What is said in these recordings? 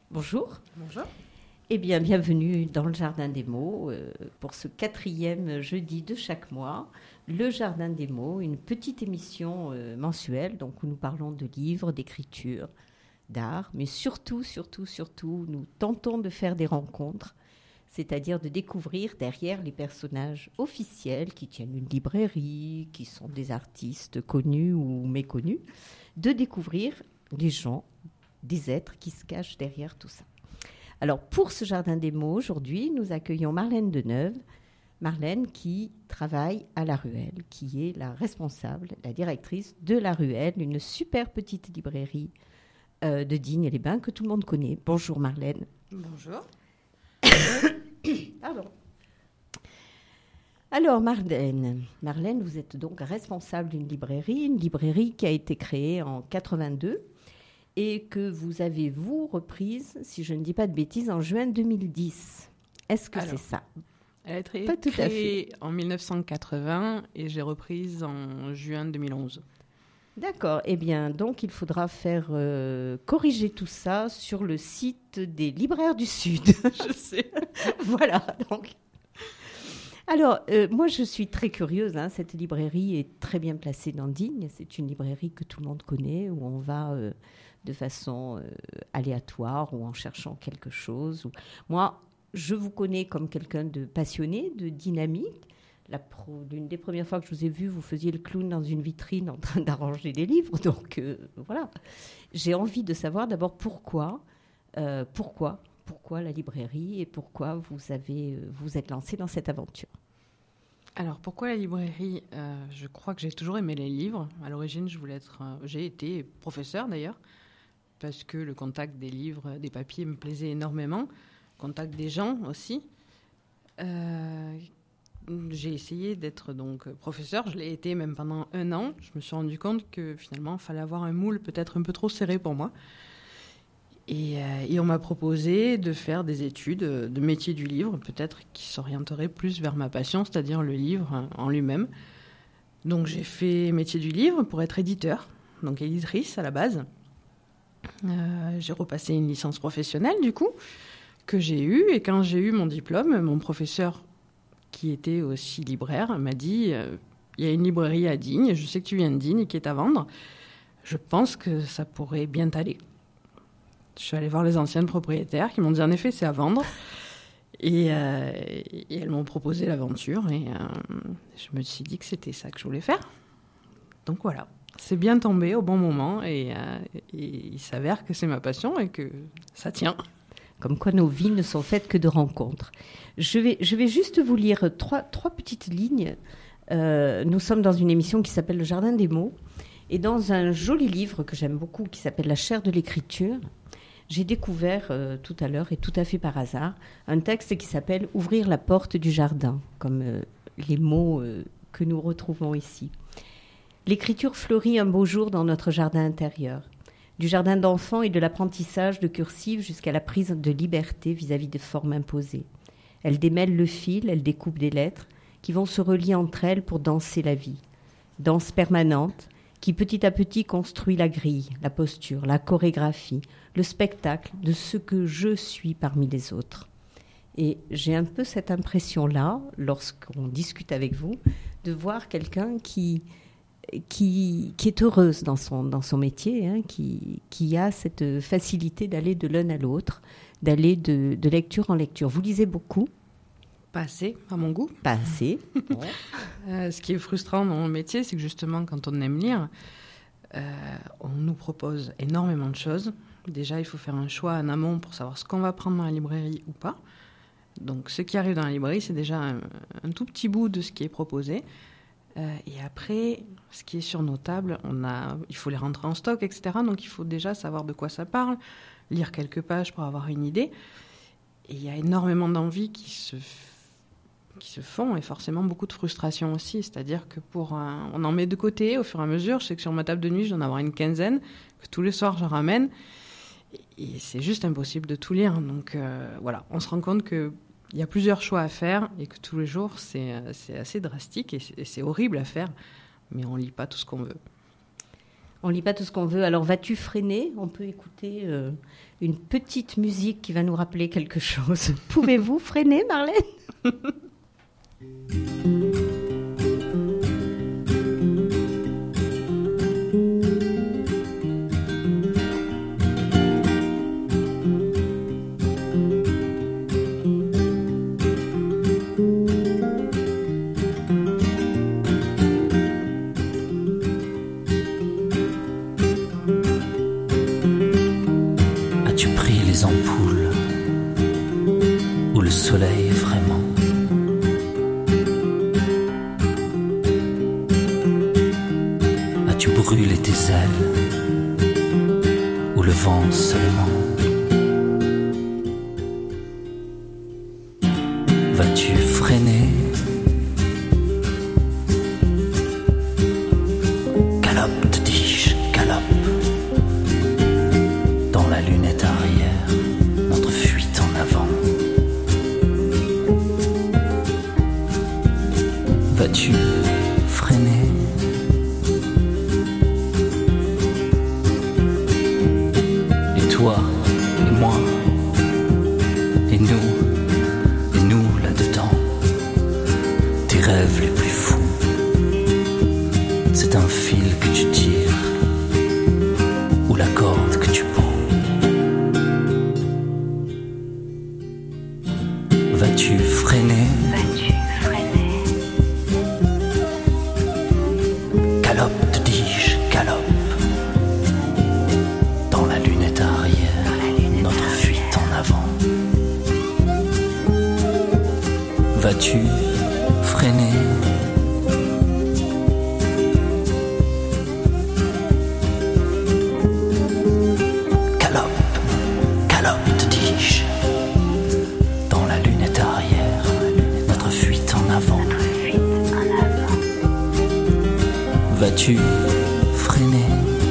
Bonjour. Bonjour. Eh bien, bienvenue dans le Jardin des mots pour ce 4e jeudi de chaque mois. Le Jardin des mots, une petite émission mensuelle donc, où nous parlons de livres, d'écriture, d'art, mais surtout, nous tentons de faire des rencontres, c'est-à-dire de découvrir derrière les personnages officiels qui tiennent une librairie, qui sont des artistes connus ou méconnus, de découvrir les gens, des êtres qui se cachent derrière tout ça. Alors, pour ce Jardin des mots, aujourd'hui, nous accueillons Marlène Deneuve. Marlène qui travaille à La Ruelle, qui est la responsable, la directrice de La Ruelle, une super petite librairie de Digne-les-Bains que tout le monde connaît. Bonjour Marlène. Bonjour. Pardon. Alors Marlène, vous êtes donc responsable d'une librairie qui a été créée en 82 et que vous avez, reprise, si je ne dis pas de bêtises, en juin 2010. Est-ce que c'est ça ? Elle a été créée en 1980 et j'ai reprise en juin 2011. D'accord. Eh bien, donc, il faudra faire corriger tout ça sur le site des libraires du Sud. Je sais. Voilà, donc. Alors, moi, je suis très curieuse. Cette librairie est très bien placée dans Digne. C'est une librairie que tout le monde connaît, où on va de façon aléatoire ou en cherchant quelque chose. Moi, je vous connais comme quelqu'un de passionné, de dynamique. L'une des premières fois que je vous ai vu, vous faisiez le clown dans une vitrine en train d'arranger des livres. Donc, voilà. J'ai envie de savoir d'abord pourquoi la librairie et pourquoi vous êtes lancé dans cette aventure. Alors, pourquoi la librairie ? Je crois que j'ai toujours aimé les livres. À l'origine, j'ai été professeur d'ailleurs, parce que le contact des livres, des papiers me plaisait énormément. Le contact des gens aussi. J'ai essayé d'être donc professeur. Je l'ai été même pendant 1 an. Je me suis rendu compte que finalement, il fallait avoir un moule peut-être un peu trop serré pour moi. Et on m'a proposé de faire des études de métier du livre, peut-être qui s'orienteraient plus vers ma passion, c'est-à-dire le livre en lui-même. Donc j'ai fait métier du livre pour être éditeur, donc éditrice à la base. J'ai repassé une licence professionnelle du coup, que j'ai eue. Et quand j'ai eu mon diplôme, mon professeur, qui était aussi libraire, m'a dit il y a une librairie à Digne, je sais que tu viens de Digne et qui est à vendre. Je pense que ça pourrait bien t'aller. Je suis allée voir les anciennes propriétaires qui m'ont dit en effet c'est à vendre. Et elles m'ont proposé l'aventure et je me suis dit que c'était ça que je voulais faire. Donc voilà, c'est bien tombé au bon moment et il s'avère que c'est ma passion et que ça tient. Comme quoi nos vies ne sont faites que de rencontres. Je vais juste vous lire trois petites lignes. Nous sommes dans une émission qui s'appelle Le Jardin des mots. Et dans un joli livre que j'aime beaucoup, qui s'appelle La chair de l'écriture, j'ai découvert tout à l'heure, et tout à fait par hasard, un texte qui s'appelle « Ouvrir la porte du jardin », comme les mots que nous retrouvons ici. L'écriture fleurit un beau jour dans notre jardin intérieur. Du jardin d'enfants et de l'apprentissage de cursive jusqu'à la prise de liberté vis-à-vis de formes imposées. Elle démêle le fil, elle découpe des lettres qui vont se relier entre elles pour danser la vie. Danse permanente qui petit à petit construit la grille, la posture, la chorégraphie, le spectacle de ce que je suis parmi les autres. Et j'ai un peu cette impression-là, lorsqu'on discute avec vous, de voir quelqu'un qui est heureuse dans son métier, qui a cette facilité d'aller de l'un à l'autre, d'aller de lecture en lecture. Vous lisez beaucoup ? Pas assez, à mon goût. Pas assez. Ce qui est frustrant dans mon métier, c'est que justement, quand on aime lire, on nous propose énormément de choses. Déjà, il faut faire un choix en amont pour savoir ce qu'on va prendre dans la librairie ou pas. Donc, ce qui arrive dans la librairie, c'est déjà un tout petit bout de ce qui est proposé. Et après, ce qui est sur nos tables, il faut les rentrer en stock, etc. Donc, il faut déjà savoir de quoi ça parle, lire quelques pages pour avoir une idée. Et il y a énormément d'envies qui se font et forcément beaucoup de frustration aussi. C'est-à-dire que on en met de côté au fur et à mesure. Je sais que sur ma table de nuit, je dois en avoir une quinzaine, que tous les soirs, j'en ramène. Et c'est juste impossible de tout lire. Donc voilà, on se rend compte qu'il y a plusieurs choix à faire et que tous les jours, c'est assez drastique et c'est horrible à faire. Mais on ne lit pas tout ce qu'on veut. On lit pas tout ce qu'on veut. Alors, vas-tu freiner ? On peut écouter une petite musique qui va nous rappeler quelque chose. Pouvez-vous freiner, Marlène ? Soleil vraiment. As-tu brûlé tes ailes ou le vent seulement? Vas-tu freiner? Galope, te dis-je, galope. Dans la lunette arrière, notre fuite en avant. Vas-tu freiner? Et toi, et moi, et nous là-dedans, tes rêves les plus fous, c'est un fil que tu tires, ou la corde que tu prends. Vas-tu freiner? Galope, te dis-je, galope. Dans la lunette arrière, notre fuite en avant. Vas-tu freiner? Galope, galope, te dis-je. Dans la lunette arrière, notre fuite en avant. Vas-tu freiner?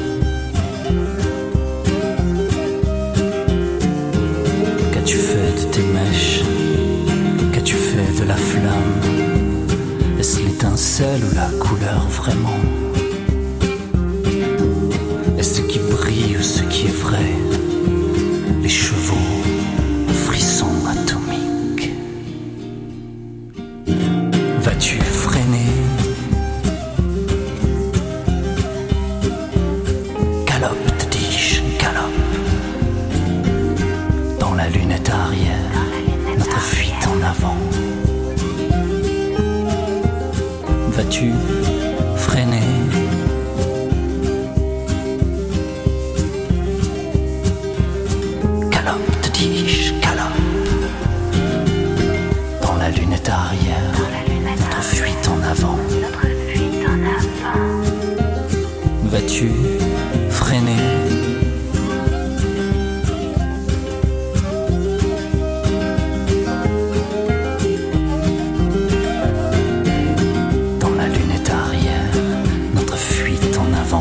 Qu'as-tu fait de tes mèches? Qu'as-tu fait de la flamme? Est-ce l'étincelle ou la couleur vraiment? Est-ce ce qui brille ou ce qui est vrai? Les chevaux, le frisson atomique. Vas-tu freiner? Galope, te dis-je, galope. Dans la lunette arrière, notre fuite en avant. Vas-tu freiner? Galope, te dis-je, galope. Dans la lunette arrière, notre fuite en avant. Vas-tu freiner? Dans la lunette arrière, notre fuite en avant.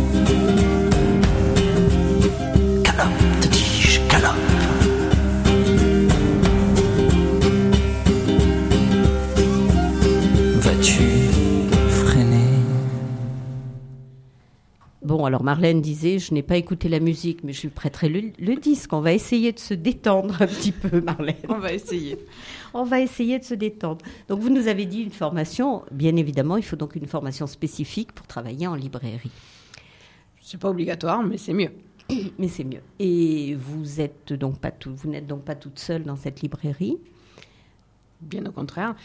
Galope, te dis-je, galope. Vas-tu freiner? Bon, alors Marlène disait, je n'ai pas écouté la musique, mais je lui prêterai le disque. On va essayer de se détendre un petit peu, Marlène. On va essayer. On va essayer de se détendre. Donc, vous nous avez dit une formation. Bien évidemment, il faut donc une formation spécifique pour travailler en librairie. C'est pas obligatoire, mais c'est mieux. Mais c'est mieux. Et vous n'êtes donc pas toute seule dans cette librairie? Bien au contraire.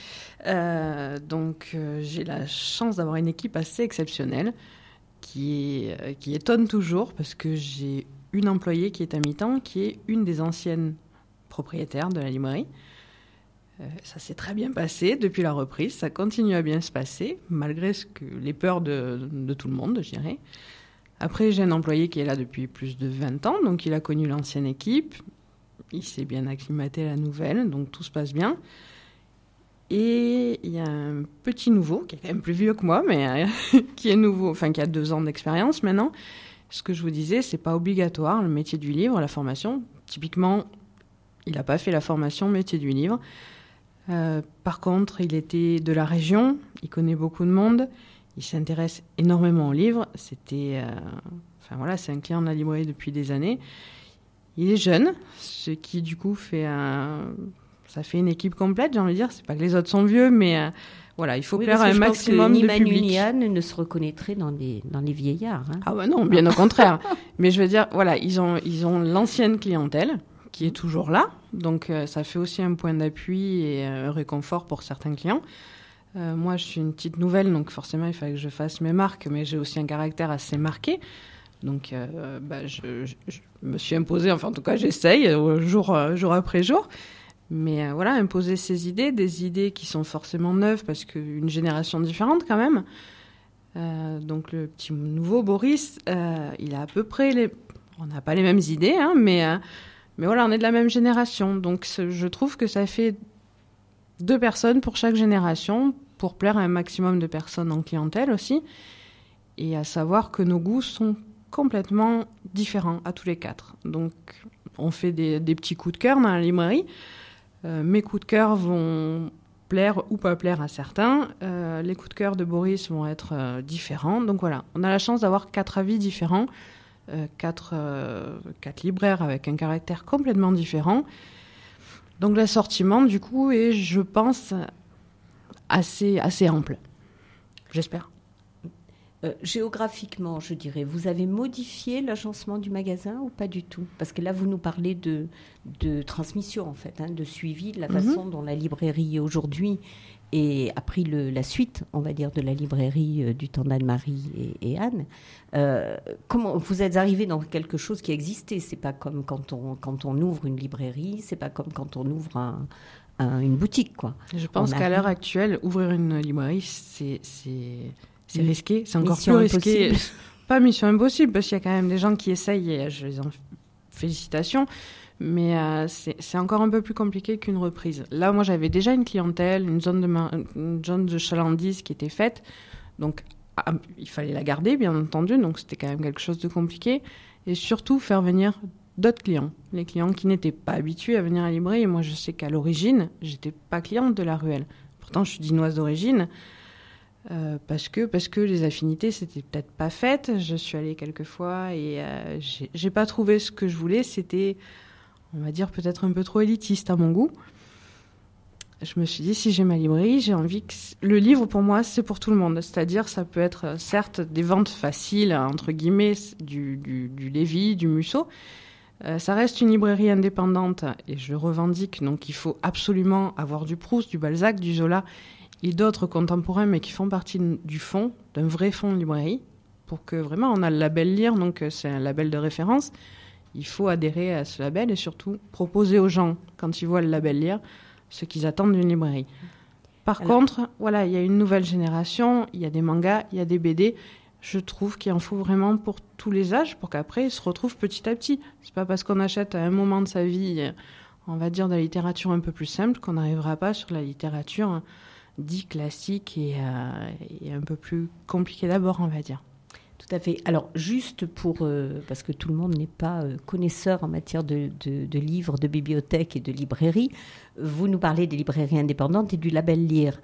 J'ai la chance d'avoir une équipe assez exceptionnelle qui étonne toujours parce que j'ai une employée qui est à mi-temps, qui est une des anciennes propriétaires de la librairie. Ça s'est très bien passé depuis la reprise, ça continue à bien se passer, malgré les peurs de tout le monde, je dirais. Après, j'ai un employé qui est là depuis plus de 20 ans, donc il a connu l'ancienne équipe, il s'est bien acclimaté à la nouvelle, donc tout se passe bien. Et il y a un petit nouveau, qui est quand même plus vieux que moi, mais qui est nouveau, enfin qui a 2 ans d'expérience maintenant. Ce que je vous disais, c'est pas obligatoire, le métier du livre, la formation. Typiquement, il n'a pas fait la formation métier du livre. Par contre, il était de la région, il connaît beaucoup de monde, il s'intéresse énormément aux livres. C'est un client de la librairie depuis des années. Il est jeune, ce qui du coup ça fait une équipe complète, j'ai envie de dire. C'est pas que les autres sont vieux, mais il faut plaire à un maximum de public. Ni Manu ni Anne ne se reconnaîtraient dans les vieillards. Hein. Ah non, bien au contraire. Mais je veux dire, ils ont l'ancienne clientèle qui est toujours là. Donc ça fait aussi un point d'appui et un réconfort pour certains clients. Moi, je suis une petite nouvelle, donc forcément, il fallait que je fasse mes marques, mais j'ai aussi un caractère assez marqué. Donc, je me suis imposée, enfin, en tout cas, j'essaye jour après jour. Mais imposer ses idées, des idées qui sont forcément neuves, parce qu'une génération différente quand même. Donc, le petit nouveau Boris, il a à peu près on n'a pas les mêmes idées, hein, mais on est de la même génération. Donc, je trouve que ça fait 2 personnes pour chaque génération, pour plaire à un maximum de personnes en clientèle aussi. Et à savoir que nos goûts sont complètement différents à tous les 4. Donc, on fait des petits coups de cœur dans la librairie. Mes coups de cœur vont plaire ou pas plaire à certains. Les coups de cœur de Boris vont être différents. Donc voilà, on a la chance d'avoir 4 avis différents, 4 libraires avec un caractère complètement différent. Donc l'assortiment, du coup, est, je pense, assez ample. J'espère. Géographiquement, je dirais, vous avez modifié l'agencement du magasin ou pas du tout? Parce que là, vous nous parlez de transmission, en fait, de suivi, de la façon dont la librairie aujourd'hui a pris la suite, on va dire, de la librairie du temps d'Anne-Marie et Anne. Comment vous êtes arrivé dans quelque chose qui existait? C'est pas comme quand on ouvre une librairie, c'est pas comme quand on ouvre une boutique, quoi. Je pense qu'à l'heure actuelle, ouvrir une librairie, c'est risqué, c'est encore plus risqué. Pas mission impossible, parce qu'il y a quand même des gens qui essayent, et je les en félicitations, mais c'est encore un peu plus compliqué qu'une reprise. Là, moi, j'avais déjà une clientèle, une zone de chalandise qui était faite, donc il fallait la garder, bien entendu, donc c'était quand même quelque chose de compliqué, et surtout faire venir d'autres clients, les clients qui n'étaient pas habitués à venir à la librairie. Moi, je sais qu'à l'origine, j'étais pas cliente de la Ruelle. Pourtant, je suis dinoise d'origine, parce que les affinités s'étaient peut-être pas faites. Je suis allée quelques fois et j'ai pas trouvé ce que je voulais. C'était, on va dire, peut-être un peu trop élitiste à mon goût. Je me suis dit, si j'ai ma librairie, j'ai envie que le livre, pour moi, c'est pour tout le monde. C'est-à-dire, ça peut être certes des ventes faciles, entre guillemets, du Lévy, du Musso. Ça reste une librairie indépendante et je le revendique. Donc, il faut absolument avoir du Proust, du Balzac, du Zola et d'autres contemporains, mais qui font partie du fond, d'un vrai fond de librairie, pour que vraiment on a le label Lire, donc c'est un label de référence. Il faut adhérer à ce label et surtout proposer aux gens, quand ils voient le label Lire, ce qu'ils attendent d'une librairie. Par contre, voilà, il y a une nouvelle génération, il y a des mangas, il y a des BD. Je trouve qu'il en faut vraiment pour tous les âges, pour qu'après ils se retrouvent petit à petit. C'est pas parce qu'on achète à un moment de sa vie, on va dire, de la littérature un peu plus simple, qu'on n'arrivera pas sur la littérature dit classique et un peu plus compliqué d'abord, on va dire. Tout à fait. Alors, juste parce que tout le monde n'est pas connaisseur en matière de livres, de bibliothèques et de librairies, vous nous parlez des librairies indépendantes et du label Lire.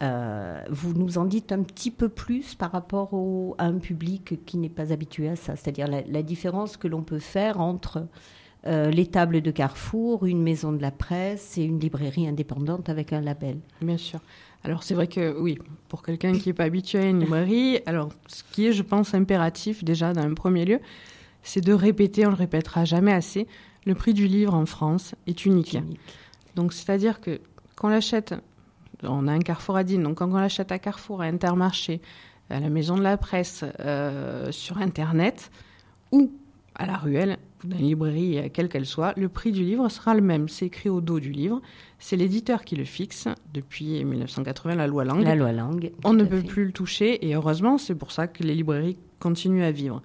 Vous nous en dites un petit peu plus par rapport à un public qui n'est pas habitué à ça, c'est-à-dire la différence que l'on peut faire entre les tables de Carrefour, une maison de la presse et une librairie indépendante avec un label. Bien sûr. Alors, c'est vrai que, oui, pour quelqu'un qui n'est pas habitué à une librairie, alors, ce qui est, je pense, impératif, déjà, dans un premier lieu, c'est de répéter, on ne le répétera jamais assez, le prix du livre en France est unique. Donc, c'est-à-dire que quand on l'achète, on a un Carrefour à Digne, donc quand on l'achète à Carrefour, à Intermarché, à la Maison de la Presse, sur Internet, ou à la Ruelle, ou dans une librairie, quelle qu'elle soit, le prix du livre sera le même. C'est écrit au dos du livre. C'est l'éditeur qui le fixe. Depuis 1980, la loi Lang. La loi Lang. On ne peut plus le toucher. Et heureusement, c'est pour ça que les librairies continuent à vivre.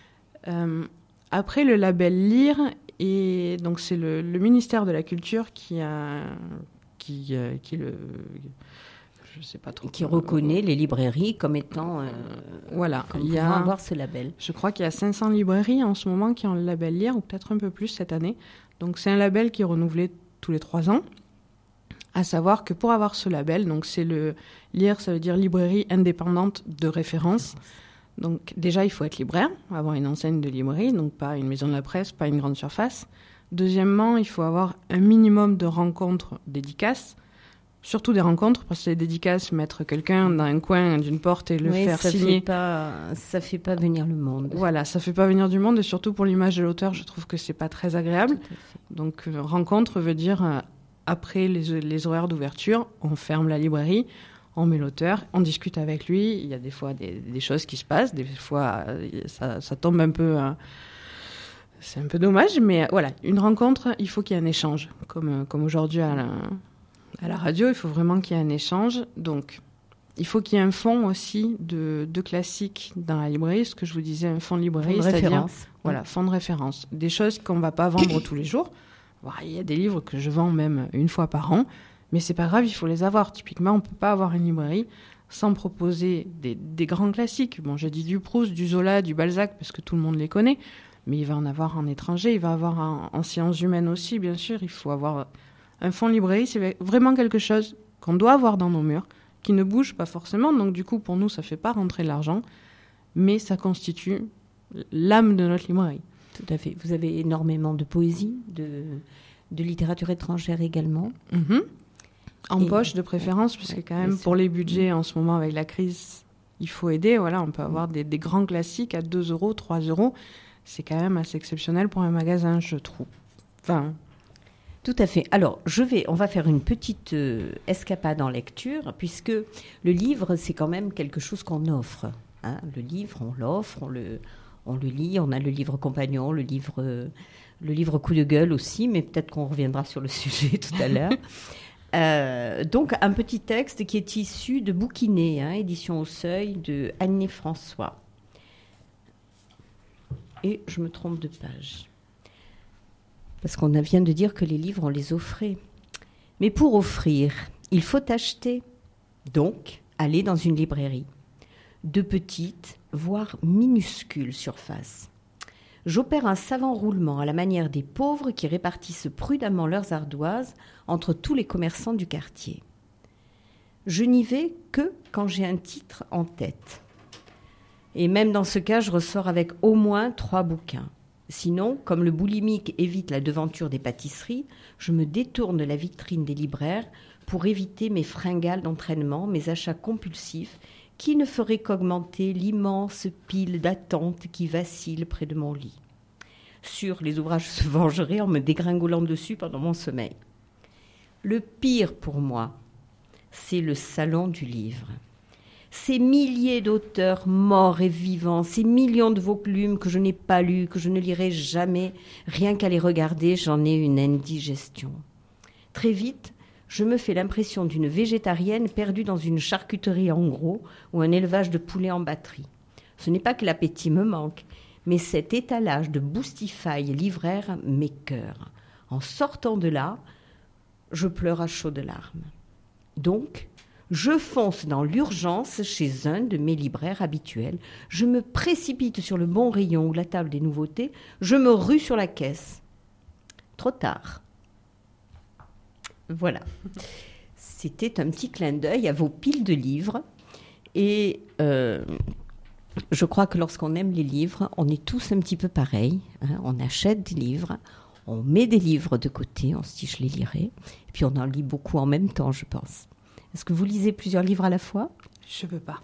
Après, le label Lire, et donc c'est le ministère de la Culture qui je sais pas trop. Qui reconnaît les librairies comme étant... voilà. Il y a avoir ce label. Je crois qu'il y a 500 librairies en ce moment qui ont le label Lire, ou peut-être un peu plus cette année. Donc c'est un label qui est renouvelé tous les 3 ans. À savoir que pour avoir ce label, donc c'est le LIR, ça veut dire librairie indépendante de référence. Donc déjà, il faut être libraire, avoir une enseigne de librairie, donc pas une maison de la presse, pas une grande surface. Deuxièmement, il faut avoir un minimum de rencontres dédicaces, surtout des rencontres, parce que les dédicaces, mettre quelqu'un dans un coin d'une porte et le faire signer... Ça fait pas venir le monde. Voilà, ça fait pas venir du monde, et surtout pour l'image de l'auteur, je trouve que c'est pas très agréable. Donc rencontre veut dire, après les horaires d'ouverture, on ferme la librairie, on met l'auteur, on discute avec lui. Il y a des fois des choses qui se passent, des fois ça tombe un peu... c'est un peu dommage, mais voilà, une rencontre, il faut qu'il y ait un échange. Comme aujourd'hui à la radio, il faut vraiment qu'il y ait un échange. Donc, il faut qu'il y ait un fond aussi de classiques dans la librairie, ce que je vous disais, un fond de librairie, c'est-à-dire voilà, fond de référence. Des choses qu'on ne va pas vendre tous les jours. Voilà, il y a des livres que je vends même une fois par an, mais c'est pas grave, il faut les avoir. Typiquement, on ne peut pas avoir une librairie sans proposer des grands classiques. Bon, j'ai dit du Proust, du Zola, du Balzac, parce que tout le monde les connaît, mais il va en avoir en étranger, il va avoir en sciences humaines aussi, bien sûr. Il faut avoir un fonds de librairie, c'est vraiment quelque chose qu'on doit avoir dans nos murs, qui ne bouge pas forcément, donc du coup, pour nous, ça ne fait pas rentrer de l'argent, mais ça constitue l'âme de notre librairie. Tout à fait. Vous avez énormément de poésie, de littérature étrangère également. En poche de préférence, parce que quand même, pour les budgets en ce moment avec la crise, il faut aider. Voilà, on peut avoir des grands classiques à 2 €, 3 €. C'est quand même assez exceptionnel pour un magasin, je trouve. Enfin... Tout à fait. Alors, on va faire une petite escapade en lecture, puisque le livre, c'est quand même quelque chose qu'on offre. Hein. Le livre, on l'offre, on le lit. On a le livre compagnon, le livre coup de gueule aussi, mais peut-être qu'on reviendra sur le sujet tout à l'heure. Donc, un petit texte qui est issu de Bouquinet, édition au Seuil, de Annie François. Et je me trompe de page. Parce qu'on vient de dire que les livres, on les offrait. Mais pour offrir, il faut acheter. Donc, aller dans une librairie. De petites, voire minuscules surfaces. J'opère un savant roulement à la manière des pauvres qui répartissent prudemment leurs ardoises entre tous les commerçants du quartier. Je n'y vais que quand j'ai un titre en tête. Et même dans ce cas, je ressors avec au moins 3 bouquins. Sinon, comme le boulimique évite la devanture des pâtisseries, je me détourne de la vitrine des libraires pour éviter mes fringales d'entraînement, mes achats compulsifs, qui ne feraient qu'augmenter l'immense pile d'attentes qui vacille près de mon lit. Sûr, les ouvrages se vengeraient en me dégringolant dessus pendant mon sommeil. Le pire pour moi, c'est le salon du livre. Ces milliers d'auteurs morts et vivants, ces millions de volumes que je n'ai pas lus, que je ne lirai jamais, rien qu'à les regarder, j'en ai une indigestion. Très vite, je me fais l'impression d'une végétarienne perdue dans une charcuterie en gros ou un élevage de poulets en batterie. Ce n'est pas que l'appétit me manque, mais cet étalage de boustifailles livraires m'écœure. En sortant de là, je pleure à chaudes larmes. Donc, je fonce dans l'urgence chez un de mes libraires habituels. Je me précipite sur le bon rayon ou la table des nouveautés. Je me rue sur la caisse. Trop tard. Voilà. C'était un petit clin d'œil à vos piles de livres. Et je crois que lorsqu'on aime les livres, on est tous un petit peu pareils. Hein. On achète des livres, on met des livres de côté, on se dit je les lirai. Et puis on en lit beaucoup en même temps, je pense. Est-ce que vous lisez plusieurs livres à la fois ? Je ne peux pas.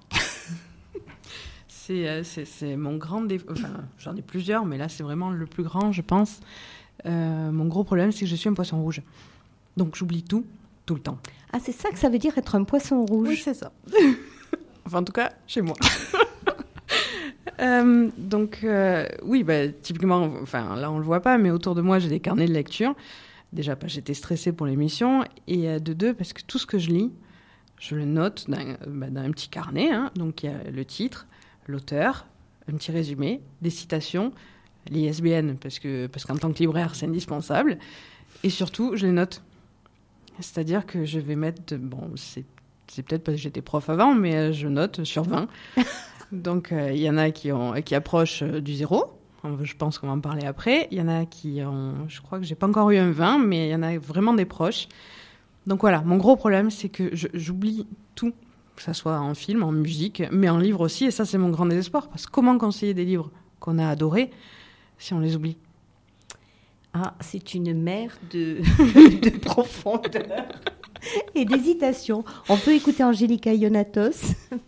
C'est mon grand défaut. Enfin, j'en ai plusieurs, mais là, c'est vraiment le plus grand, je pense. Mon gros problème, c'est que je suis un poisson rouge. Donc, j'oublie tout le temps. Ah, c'est ça que ça veut dire être un poisson rouge ? Oui, c'est ça. Enfin, en tout cas, chez moi. Oui, typiquement, enfin, là, on ne le voit pas, mais autour de moi, j'ai des carnets de lecture. Déjà, j'étais stressée pour l'émission. Et de deux, parce que tout ce que je lis, je le note dans un petit carnet. Hein. Donc, il y a le titre, l'auteur, un petit résumé, des citations, l'ISBN, parce qu'en tant que libraire, c'est indispensable. Et surtout, je les note. C'est-à-dire que je vais mettre... Bon, c'est peut-être parce que j'étais prof avant, mais je note sur 20. Donc, il y en a qui approchent du 0. Je pense qu'on va en parler après. Il y en a qui ont... Je crois que j'ai pas encore eu un 20, mais il y en a vraiment des proches. Donc voilà, mon gros problème, c'est que j'oublie tout, que ça soit en film, en musique, mais en livre aussi, et ça, c'est mon grand désespoir. Parce que comment conseiller des livres qu'on a adorés si on les oublie ? Ah, c'est une mer de profondeur et d'hésitation. On peut écouter Angélica Ionatos.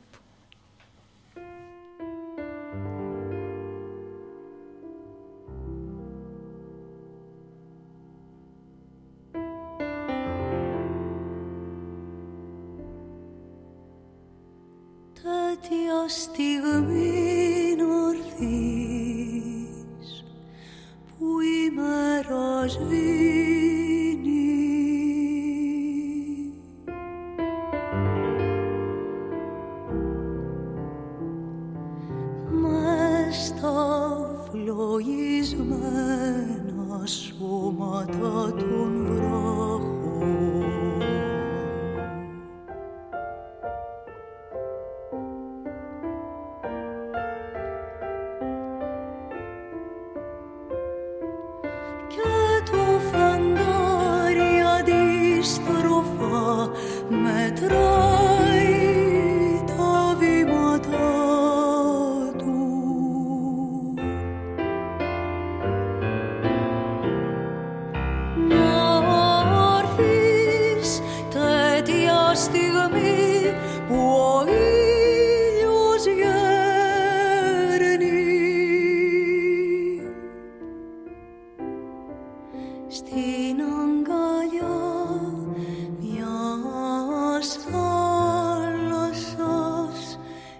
Τέτοια στιγμή νορθείς που η μέρα σβήνει μες στα φλογισμένα σώματα των βράχων. Μετράει τα βήματα του. Να έρθεις τέτοια στιγμή που ο ήλιος γέρνει στην αγκαλιά μιας θάλασσας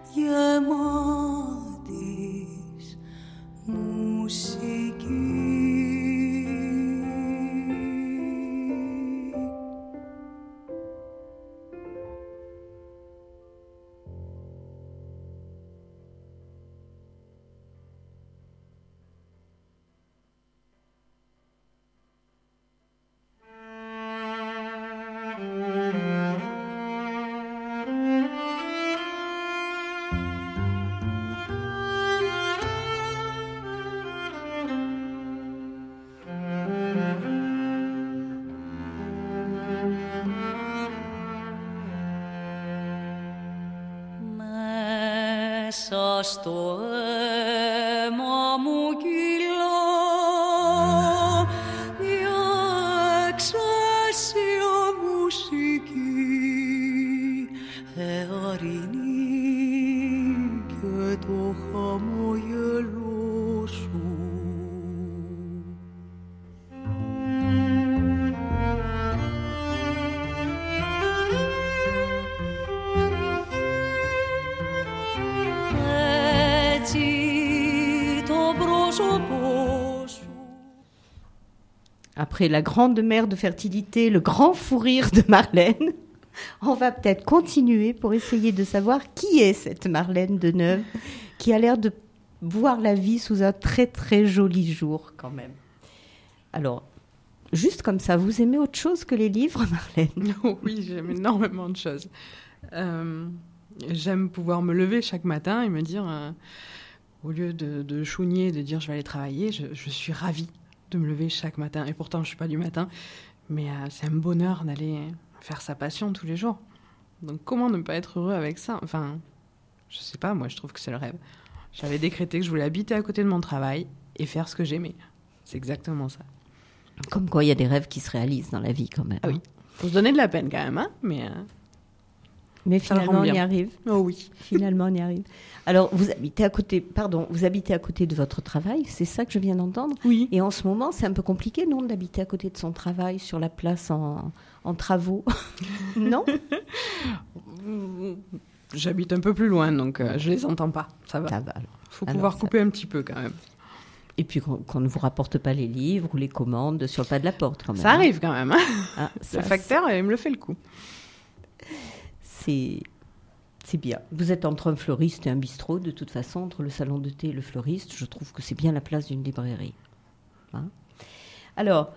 γεμάτης μουσική. Μέσα στο αίμα μου κυλά μια εξαίσια μουσική εαρινή και το χαμόγελο σου. Après la grande mer de fertilité, le grand fou rire de Marlène, on va peut-être continuer pour essayer de savoir qui est cette Marlène Deneuve, qui a l'air de voir la vie sous un très très joli jour quand même. Alors, juste comme ça, vous aimez autre chose que les livres, Marlène ? Oui, j'aime énormément de choses. J'aime pouvoir me lever chaque matin et me dire, au lieu de chougner, de dire je vais aller travailler, je suis ravie de me lever chaque matin. Et pourtant, je ne suis pas du matin, mais c'est un bonheur d'aller faire sa passion tous les jours. Donc, comment ne pas être heureux avec ça ? Enfin, je ne sais pas, moi, je trouve que c'est le rêve. J'avais décrété que je voulais habiter à côté de mon travail et faire ce que j'aimais. C'est exactement ça. Comme quoi, il y a des rêves qui se réalisent dans la vie, quand même. Ah oui. Faut se donner de la peine, quand même, hein, mais finalement, on y arrive. Oh oui. Finalement, on y arrive. Alors, vous habitez à côté de votre travail, c'est ça que je viens d'entendre ? Oui. Et en ce moment, c'est un peu compliqué, non, d'habiter à côté de son travail, sur la place en travaux ? Non ? J'habite un peu plus loin, donc je les entends pas. Ça va. Ça va, alors. Faut pouvoir couper un petit peu, quand même. Et puis qu'on ne vous rapporte pas les livres ou les commandes sur le pas de la porte, quand même. Ça arrive, quand même. Hein. Ah, le facteur, il me le fait le coup. C'est bien. Vous êtes entre un fleuriste et un bistrot, de toute façon, entre le salon de thé et le fleuriste. Je trouve que c'est bien la place d'une librairie. Hein ? Alors,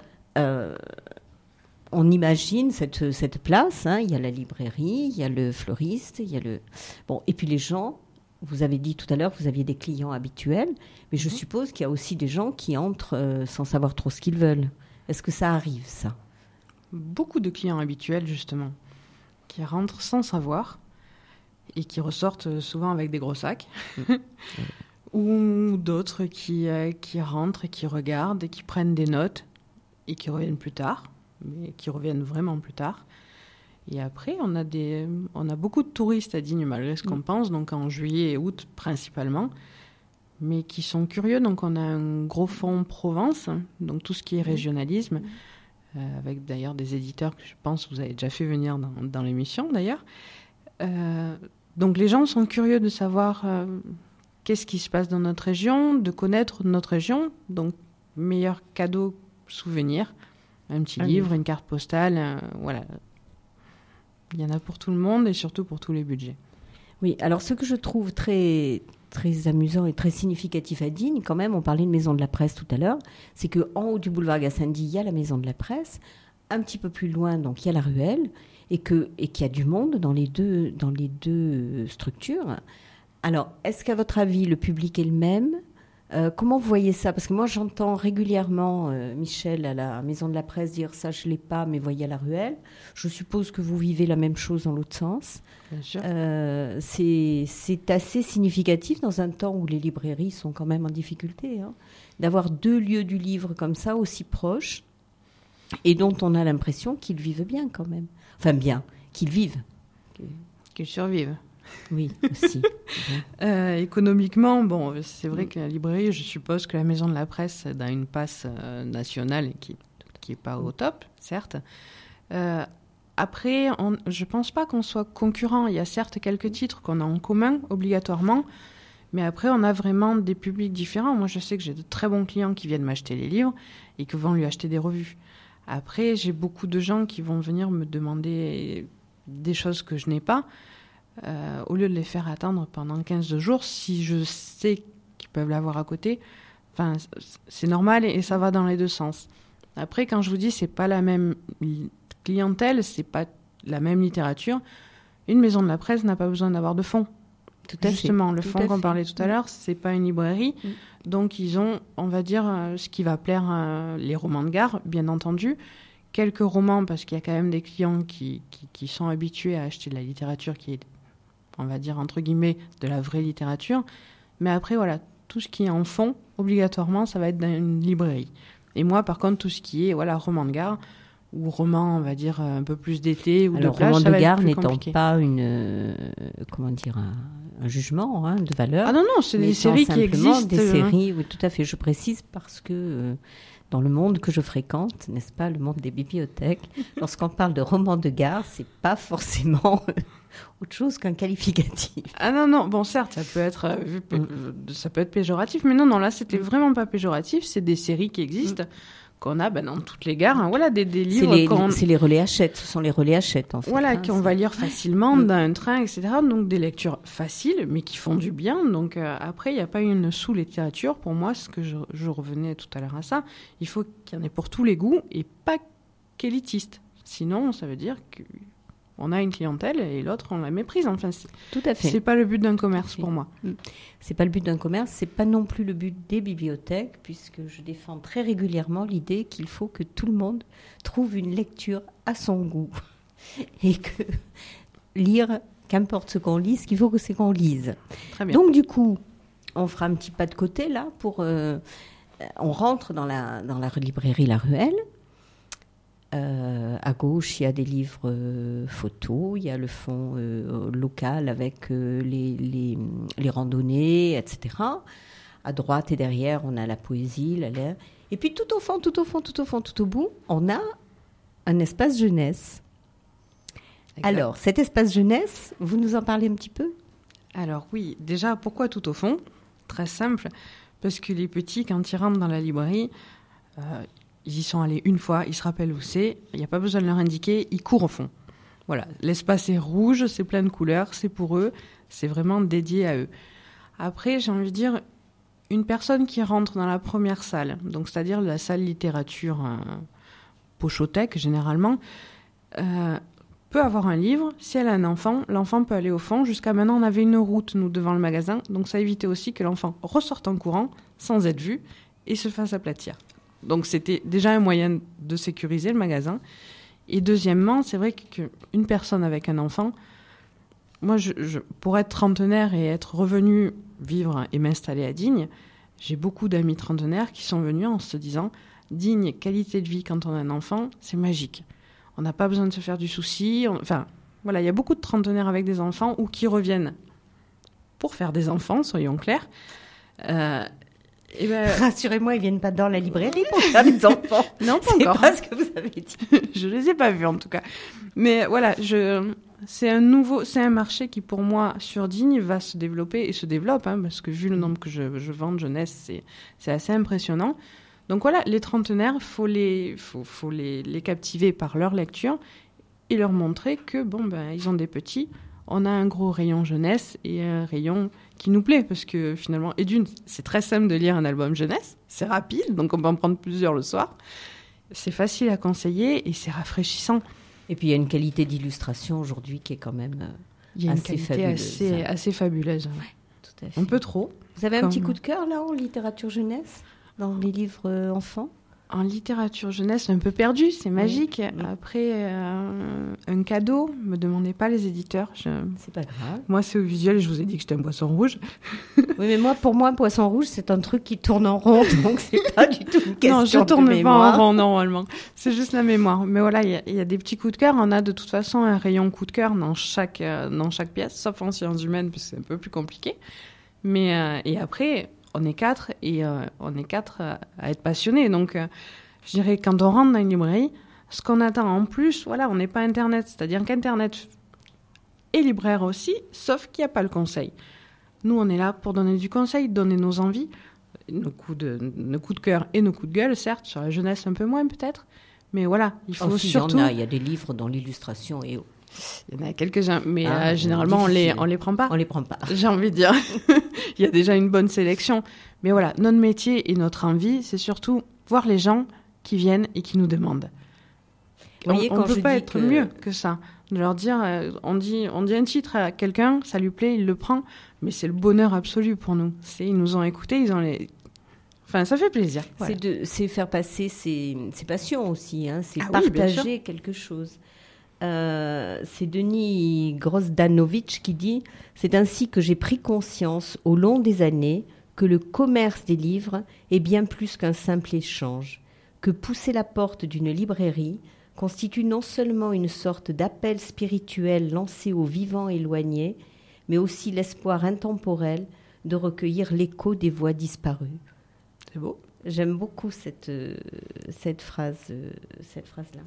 on imagine cette place. Hein, il y a la librairie, il y a le fleuriste, il y a le... Bon, et puis les gens, vous avez dit tout à l'heure que vous aviez des clients habituels, mais je suppose qu'il y a aussi des gens qui entrent sans savoir trop ce qu'ils veulent. Est-ce que ça arrive, ça ? beaucoup de clients habituels, justement, qui rentrent sans savoir et qui ressortent souvent avec des gros sacs. Ou d'autres qui rentrent et qui regardent et qui prennent des notes et qui reviennent plus tard, mais qui reviennent vraiment plus tard. Et après, on a beaucoup de touristes à Digne, malgré ce qu'on pense, donc en juillet et août principalement, mais qui sont curieux. Donc on a un gros fonds Provence, donc tout ce qui est régionalisme, avec d'ailleurs des éditeurs que je pense que vous avez déjà fait venir dans l'émission d'ailleurs. Donc les gens sont curieux de savoir qu'est-ce qui se passe dans notre région, de connaître notre région. Donc meilleur cadeau, souvenir, un petit livre, une carte postale, voilà. Il y en a pour tout le monde et surtout pour tous les budgets. Oui, alors ce que je trouve très, très amusant et très significatif à Digne, quand même, on parlait de Maison de la Presse tout à l'heure, c'est qu'en haut du boulevard Gassendi, il y a la Maison de la Presse, un petit peu plus loin, donc il y a la Ruelle, et qu'il y a du monde dans les deux structures. Alors, est-ce qu'à votre avis, le public est le même ? Comment vous voyez ça ? Parce que moi, j'entends régulièrement Michel à la Maison de la Presse dire « ça, je ne l'ai pas, mais voyez à la Ruelle ». Je suppose que vous vivez la même chose dans l'autre sens. Bien sûr. C'est assez significatif dans un temps où les librairies sont quand même en difficulté, hein, d'avoir deux lieux du livre comme ça, aussi proches, et dont on a l'impression qu'ils vivent bien quand même. Enfin bien, qu'ils vivent. Qu'ils survivent. Oui, aussi. Économiquement, bon, c'est vrai que la librairie, je suppose que la Maison de la Presse a une passe nationale et qui est pas au top, certes. Après, je pense pas qu'on soit concurrents. Il y a certes quelques titres qu'on a en commun, obligatoirement, mais après, on a vraiment des publics différents. Moi, je sais que j'ai de très bons clients qui viennent m'acheter les livres et qui vont lui acheter des revues. Après, j'ai beaucoup de gens qui vont venir me demander des choses que je n'ai pas. Au lieu de les faire attendre pendant 15 jours, si je sais qu'ils peuvent l'avoir à côté, c'est normal et ça va dans les deux sens. Après, quand je vous dis c'est pas la même clientèle, c'est pas la même littérature, une Maison de la Presse n'a pas besoin d'avoir de fonds. Tout à Justement, fait. le fonds qu'on parlait tout à l'heure, c'est pas une librairie, donc ils ont, on va dire, ce qui va plaire les romans de gare, bien entendu. Quelques romans, parce qu'il y a quand même des clients qui sont habitués à acheter de la littérature qui est, on va dire, entre guillemets, de la vraie littérature. Mais après, voilà, tout ce qui est en fond, obligatoirement, ça va être dans une librairie. Et moi, par contre, tout ce qui est, voilà, roman de gare, ou roman, on va dire, un peu plus d'été, ou alors, de plage, roman ça de va gare être plus n'étant compliqué. pas un jugement de valeur. Ah non, c'est des séries qui existent. Des séries, oui, tout à fait. Je précise parce que dans le monde que je fréquente, n'est-ce pas, le monde des bibliothèques, lorsqu'on parle de roman de gare, c'est pas forcément autre chose qu'un qualificatif. Ah non, bon, certes, ça peut être ça peut être péjoratif, mais non, là, c'était vraiment pas péjoratif. C'est des séries qui existent, qu'on a dans toutes les gares. Hein, voilà, des livres c'est les relais achètes, ce sont les relais achètes, en fait. Voilà, qu'on va lire facilement dans un train, etc. Donc, des lectures faciles, mais qui font du bien. Donc, après, il n'y a pas une sous-littérature. Pour moi, ce que je revenais tout à l'heure à ça, il faut qu'il y en ait pour tous les goûts et pas qu'élitiste. Sinon, ça veut dire qu'on a une clientèle et l'autre, on la méprise. Enfin, tout à fait. C'est pas le but d'un commerce pour moi. C'est pas le but d'un commerce, c'est pas non plus le but des bibliothèques, puisque je défends très régulièrement l'idée qu'il faut que tout le monde trouve une lecture à son goût. Et que lire, qu'importe ce qu'on lit, ce qu'il faut que c'est qu'on lise. Très bien. Donc du coup, on fera un petit pas de côté là, on rentre dans la librairie La Ruelle. À gauche, il y a des livres photos, il y a le fond local avec les randonnées, etc. À droite et derrière, on a la poésie, et puis tout au fond, tout au bout, on a un espace jeunesse. Exact. Alors, cet espace jeunesse, vous nous en parlez un petit peu ? Alors oui, déjà, pourquoi tout au fond ? Très simple, parce que les petits, quand ils rentrent dans la librairie, ils y sont allés une fois, ils se rappellent où c'est, il n'y a pas besoin de leur indiquer, ils courent au fond. Voilà, l'espace est rouge, c'est plein de couleurs, c'est pour eux, c'est vraiment dédié à eux. Après, j'ai envie de dire, une personne qui rentre dans la première salle, donc c'est-à-dire la salle littérature pochothèque généralement, peut avoir un livre. Si elle a un enfant, l'enfant peut aller au fond. Jusqu'à maintenant, on avait une route, nous, devant le magasin, donc ça évitait aussi que l'enfant ressorte en courant, sans être vu, et se fasse aplatir. Donc c'était déjà un moyen de sécuriser le magasin. Et deuxièmement, c'est vrai qu'une personne avec un enfant, moi, pour être trentenaire et être revenue vivre et m'installer à Digne, j'ai beaucoup d'amis trentenaires qui sont venus en se disant « Digne, qualité de vie quand on a un enfant, c'est magique. On n'a pas besoin de se faire du souci. » Enfin, voilà, il y a beaucoup de trentenaires avec des enfants ou qui reviennent pour faire des enfants, soyons clairs. Rassurez-moi, ils ne viennent pas dans la librairie pour faire des enfants. Non, pas encore. C'est pas ce que vous avez dit. Je ne les ai pas vus, en tout cas. Mais voilà, c'est un marché qui, pour moi, sur Digne, va se développer et se développe, parce que vu le nombre que je vends de jeunesse, c'est assez impressionnant. Donc voilà, les trentenaires, faut les captiver par leur lecture et leur montrer que, ils ont des petits. On a un gros rayon jeunesse et un rayon qui nous plaît, parce que finalement, et d'une, c'est très simple de lire un album jeunesse, c'est rapide, donc on peut en prendre plusieurs le soir. C'est facile à conseiller et c'est rafraîchissant. Et puis il y a une qualité d'illustration aujourd'hui qui est quand même il y a une assez qualité fabuleuse. assez fabuleuse. Ouais. Tout à fait. Un peu trop. Vous avez un petit coup de cœur là en littérature jeunesse, dans les livres enfants? En littérature jeunesse, un peu perdu, c'est magique. Oui. Après, un cadeau, me demandez pas les éditeurs. C'est pas grave. Moi, c'est au visuel et je vous ai dit que j'étais un poisson rouge. Oui, mais pour moi, poisson rouge, c'est un truc qui tourne en rond, donc c'est pas du tout une question non, je tourne de mémoire. pas en rond normalement. C'est juste la mémoire. Mais voilà, il y a des petits coups de cœur. On a de toute façon un rayon coup de cœur dans chaque pièce, sauf en sciences humaines, parce que c'est un peu plus compliqué. Mais et après, on est quatre à être passionnés. Donc, je dirais, quand on rentre dans une librairie, ce qu'on attend en plus, voilà, on n'est pas Internet. C'est-à-dire qu'Internet est libraire aussi, sauf qu'il n'y a pas le conseil. Nous, on est là pour donner du conseil, donner nos envies, nos coups de cœur et nos coups de gueule, certes, sur la jeunesse un peu moins peut-être. Mais voilà, il faut surtout... Il y a des livres dans l'illustration et... Il y en a quelques-uns, mais généralement, on les prend pas. On les prend pas. J'ai envie de dire. Il y a déjà une bonne sélection. Mais voilà, notre métier et notre envie, c'est surtout voir les gens qui viennent et qui nous demandent. On ne peut pas être mieux que ça. De leur dire, on dit un titre à quelqu'un, ça lui plaît, il le prend, mais c'est le bonheur absolu pour nous. Ils nous ont écoutés, Enfin, ça fait plaisir. Voilà. C'est faire passer ses passions aussi, c'est oui, partager quelque chose. C'est Denis Grozdanovic qui dit « C'est ainsi que j'ai pris conscience au long des années que le commerce des livres est bien plus qu'un simple échange, que pousser la porte d'une librairie constitue non seulement une sorte d'appel spirituel lancé aux vivants éloignés, mais aussi l'espoir intemporel de recueillir l'écho des voix disparues. » C'est beau. J'aime beaucoup cette phrase-là.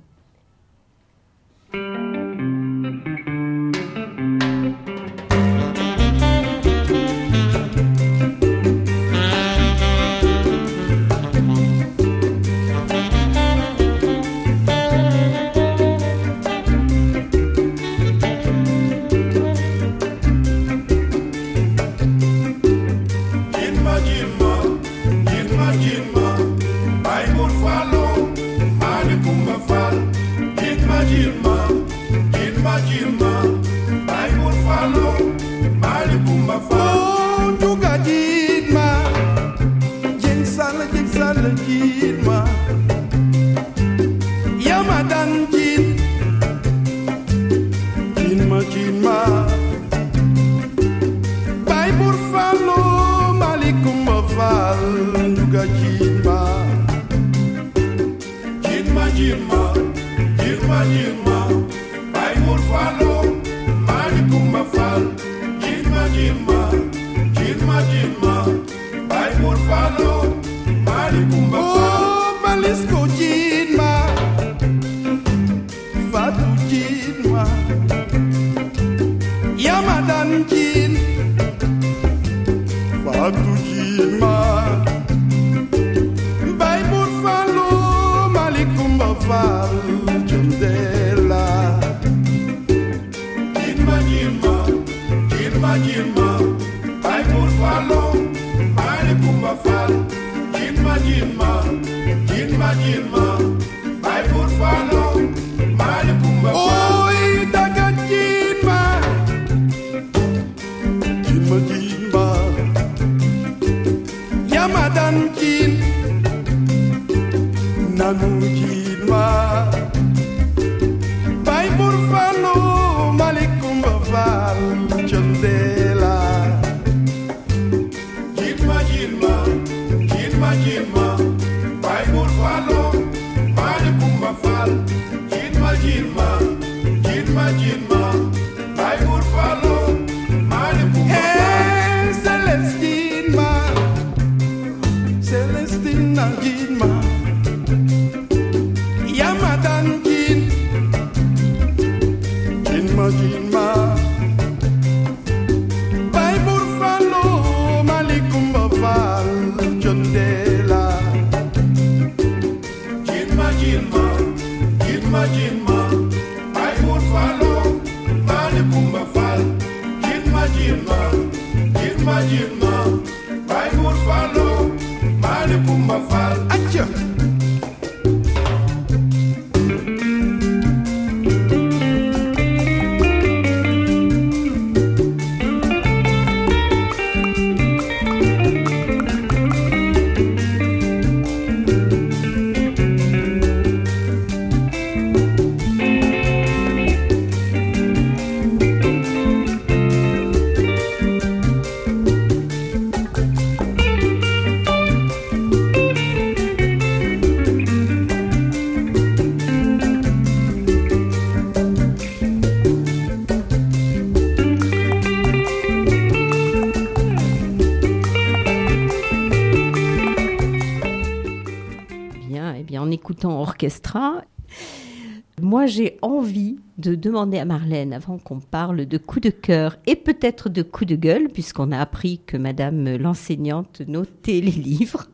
Écoutant Orchestra, moi j'ai envie de demander à Marlène, avant qu'on parle de coups de cœur et peut-être de coups de gueule, puisqu'on a appris que madame l'enseignante notait les livres,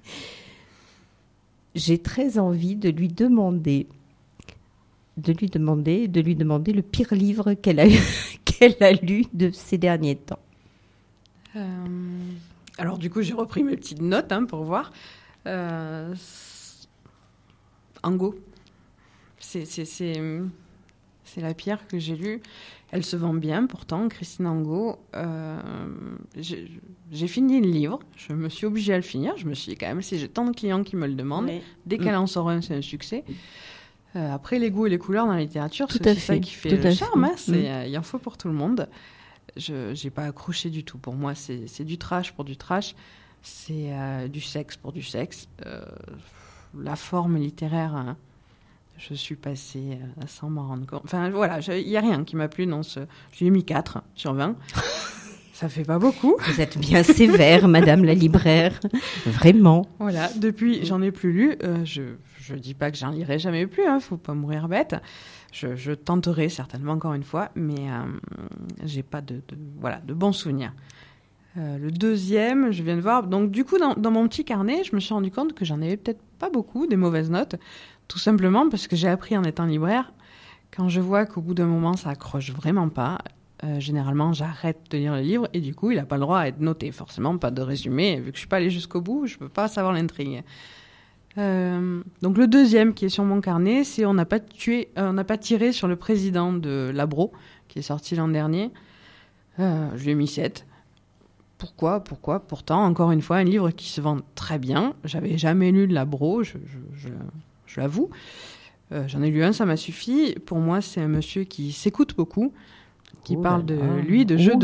j'ai très envie de lui demander le pire livre qu'elle a lu de ces derniers temps. Alors du coup j'ai repris mes petites notes pour voir. Angot, c'est la pire que j'ai lue. Elle se vend bien pourtant, Christine Angot. J'ai fini le livre, je me suis obligée à le finir. Je me suis dit quand même, si j'ai tant de clients qui me le demandent, dès qu'elle en sort un, c'est un succès. Après, les goûts et les couleurs dans la littérature, c'est ça qui fait le charme. Il en faut pour tout le monde. Je n'ai pas accroché du tout. Pour moi, c'est du trash pour du trash. C'est du sexe pour du sexe. La forme littéraire, je suis passée sans m'en rendre compte. Enfin, voilà, il n'y a rien qui m'a plu dans ce... Je lui ai mis 4 sur 20. Ça fait pas beaucoup. Vous êtes bien sévère, madame la libraire. Vraiment. Voilà, depuis, j'en ai plus lu. Je dis pas que j'en lirai jamais plus, faut pas mourir bête. Je tenterai certainement encore une fois, mais j'ai pas de bons souvenirs. Le deuxième, je viens de voir. Donc, du coup, dans mon petit carnet, je me suis rendu compte que j'en avais peut-être pas beaucoup, des mauvaises notes. Tout simplement parce que j'ai appris en étant libraire, quand je vois qu'au bout d'un moment, ça accroche vraiment pas, généralement, j'arrête de lire le livre et du coup, il n'a pas le droit à être noté. Forcément, pas de résumé. Vu que je suis pas allée jusqu'au bout, je peux pas savoir l'intrigue. Donc, le deuxième qui est sur mon carnet, c'est On n'a pas tiré sur le président de Labro, qui est sorti l'an dernier. Je lui ai mis 7. Pourquoi ? Pourtant, encore une fois, un livre qui se vend très bien. J'avais jamais lu de Labro, je l'avoue. J'en ai lu un, ça m'a suffi. Pour moi, c'est un monsieur qui s'écoute beaucoup, qui parle de lui, de jeu.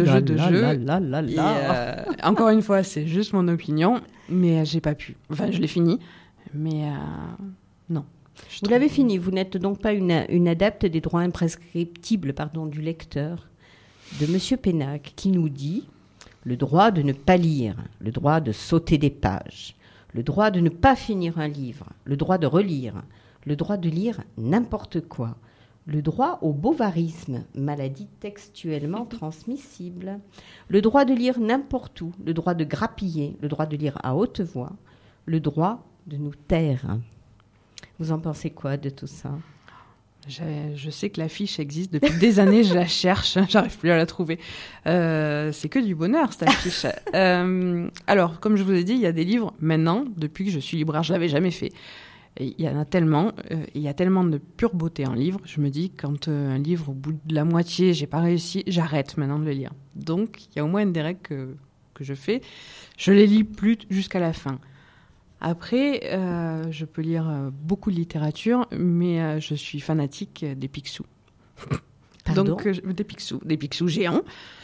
Et, encore une fois, c'est juste mon opinion, mais j'ai pas pu. Enfin, je l'ai fini, mais non. Vous l'avez fini. Vous n'êtes donc pas une adepte des droits imprescriptibles, du lecteur, de Monsieur Pénac, qui nous dit... Le droit de ne pas lire, le droit de sauter des pages, le droit de ne pas finir un livre, le droit de relire, le droit de lire n'importe quoi, le droit au bovarisme, maladie textuellement transmissible, le droit de lire n'importe où, le droit de grappiller, le droit de lire à haute voix, le droit de nous taire. Vous en pensez quoi de tout ça ? Je sais que l'affiche existe depuis des années, je la cherche, j'arrive plus à la trouver. C'est que du bonheur, cette affiche. Alors, comme je vous ai dit, il y a des livres maintenant, depuis que je suis libraire, je l'avais jamais fait. Et il y en a tellement, il y a tellement de pure beauté en livre. Je me dis, quand un livre, au bout de la moitié, j'ai pas réussi, j'arrête maintenant de le lire. Donc, il y a au moins une des règles que je fais. Je les lis plus jusqu'à la fin. Après, je peux lire beaucoup de littérature, mais je suis fanatique des Picsou. Pardon ? Donc, des Picsou géants.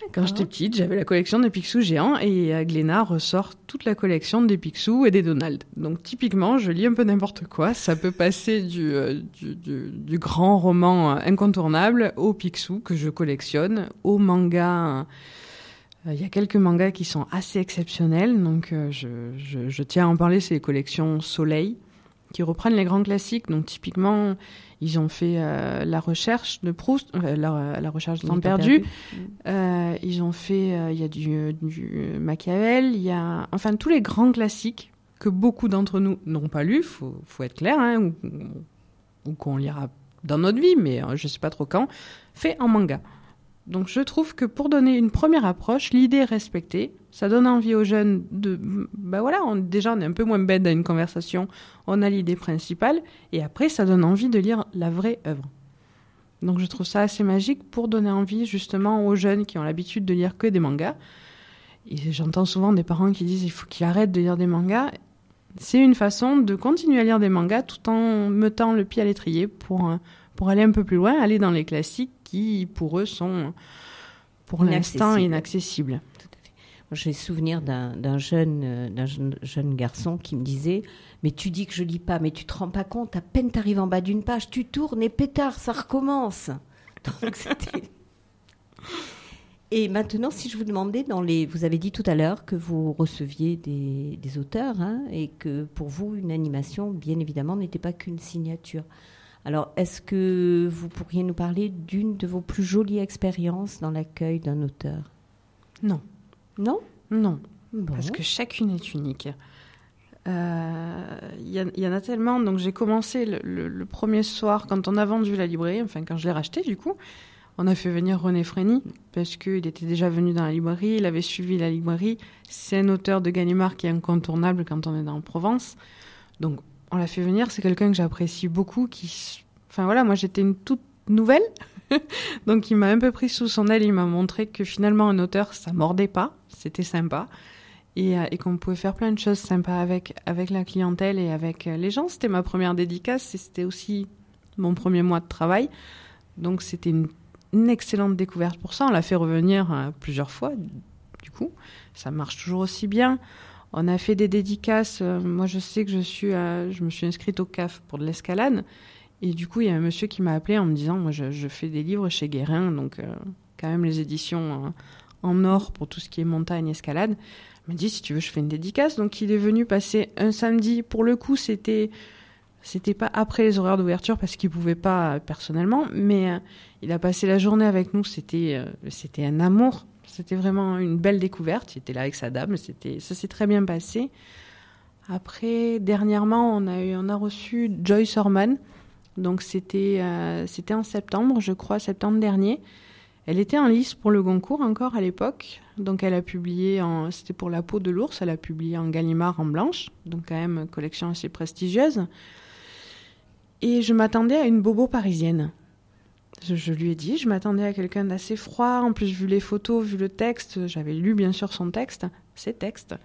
Quand j'étais petite, j'avais la collection des Picsou géants et Glénat ressort toute la collection des Picsou et des Donald. Donc typiquement, je lis un peu n'importe quoi. Ça peut passer du grand roman incontournable au Picsou que je collectionne, au manga. Il y a quelques mangas qui sont assez exceptionnels, donc je tiens à en parler. C'est les collections Soleil qui reprennent les grands classiques. Donc typiquement, ils ont fait La Recherche de Proust, la Recherche du temps perdu. Ils ont fait, il y a du Machiavel, il y a enfin tous les grands classiques que beaucoup d'entre nous n'ont pas lus, faut être clair, hein, ou qu'on lira dans notre vie, mais je sais pas trop quand, fait en manga. Donc je trouve que pour donner une première approche, l'idée est respectée. Ça donne envie aux jeunes de... déjà, on est un peu moins bête dans une conversation. On a l'idée principale. Et après, ça donne envie de lire la vraie œuvre. Donc je trouve ça assez magique pour donner envie justement aux jeunes qui ont l'habitude de lire que des mangas. Et j'entends souvent des parents qui disent il faut qu'ils arrêtent de lire des mangas. C'est une façon de continuer à lire des mangas tout en mettant le pied à l'étrier pour aller un peu plus loin, aller dans les classiques qui, pour eux, sont pour l'instant inaccessibles. Tout à fait. Moi, j'ai souvenir d'un jeune garçon qui me disait « Mais tu dis que je lis pas, mais tu te rends pas compte, à peine t'arrives en bas d'une page, tu tournes et pétard, ça recommence !» Donc, c'était... Et maintenant, si je vous demandais, vous avez dit tout à l'heure que vous receviez des auteurs, hein, et que pour vous, une animation, bien évidemment, n'était pas qu'une signature. Alors, est-ce que vous pourriez nous parler d'une de vos plus jolies expériences dans l'accueil d'un auteur ? Non. Non ? Non, bon. Parce que chacune est unique. Il y en a tellement. Donc, j'ai commencé le premier soir, quand on a vendu la librairie, enfin, quand je l'ai racheté, du coup, on a fait venir René Frény, parce qu'il était déjà venu dans la librairie, il avait suivi la librairie. C'est un auteur de Gallimard qui est incontournable quand on est en Provence. Donc, on l'a fait venir, c'est quelqu'un que j'apprécie beaucoup, enfin voilà, moi j'étais une toute nouvelle, donc il m'a un peu pris sous son aile, il m'a montré que finalement un auteur, ça mordait pas, c'était sympa, et qu'on pouvait faire plein de choses sympas avec la clientèle et avec les gens. C'était ma première dédicace et c'était aussi mon premier mois de travail, donc c'était une excellente découverte pour ça. On l'a fait revenir plusieurs fois, du coup, ça marche toujours aussi bien. On a fait des dédicaces. Moi, je sais que je me suis inscrite au CAF pour de l'escalade. Et du coup, il y a un monsieur qui m'a appelé en me disant, moi, je fais des livres chez Guérin, donc quand même les éditions en or pour tout ce qui est montagne, escalade. Il m'a dit, si tu veux, je fais une dédicace. Donc, il est venu passer un samedi. Pour le coup, c'était pas après les horaires d'ouverture parce qu'il pouvait pas personnellement, mais il a passé la journée avec nous. C'était un amour. C'était vraiment une belle découverte. Il était là avec sa dame. Ça s'est très bien passé. Après, dernièrement, on a reçu Joyce Orman. Donc, c'était en septembre, je crois, septembre dernier. Elle était en lice pour le Goncourt encore à l'époque. Donc, elle a publié, c'était pour La peau de l'ours, elle a publié en Gallimard en blanche. Donc, quand même, collection assez prestigieuse. Et je m'attendais à une bobo parisienne. Je lui ai dit, je m'attendais à quelqu'un d'assez froid. En plus, vu les photos, vu le texte, j'avais lu bien sûr ses textes.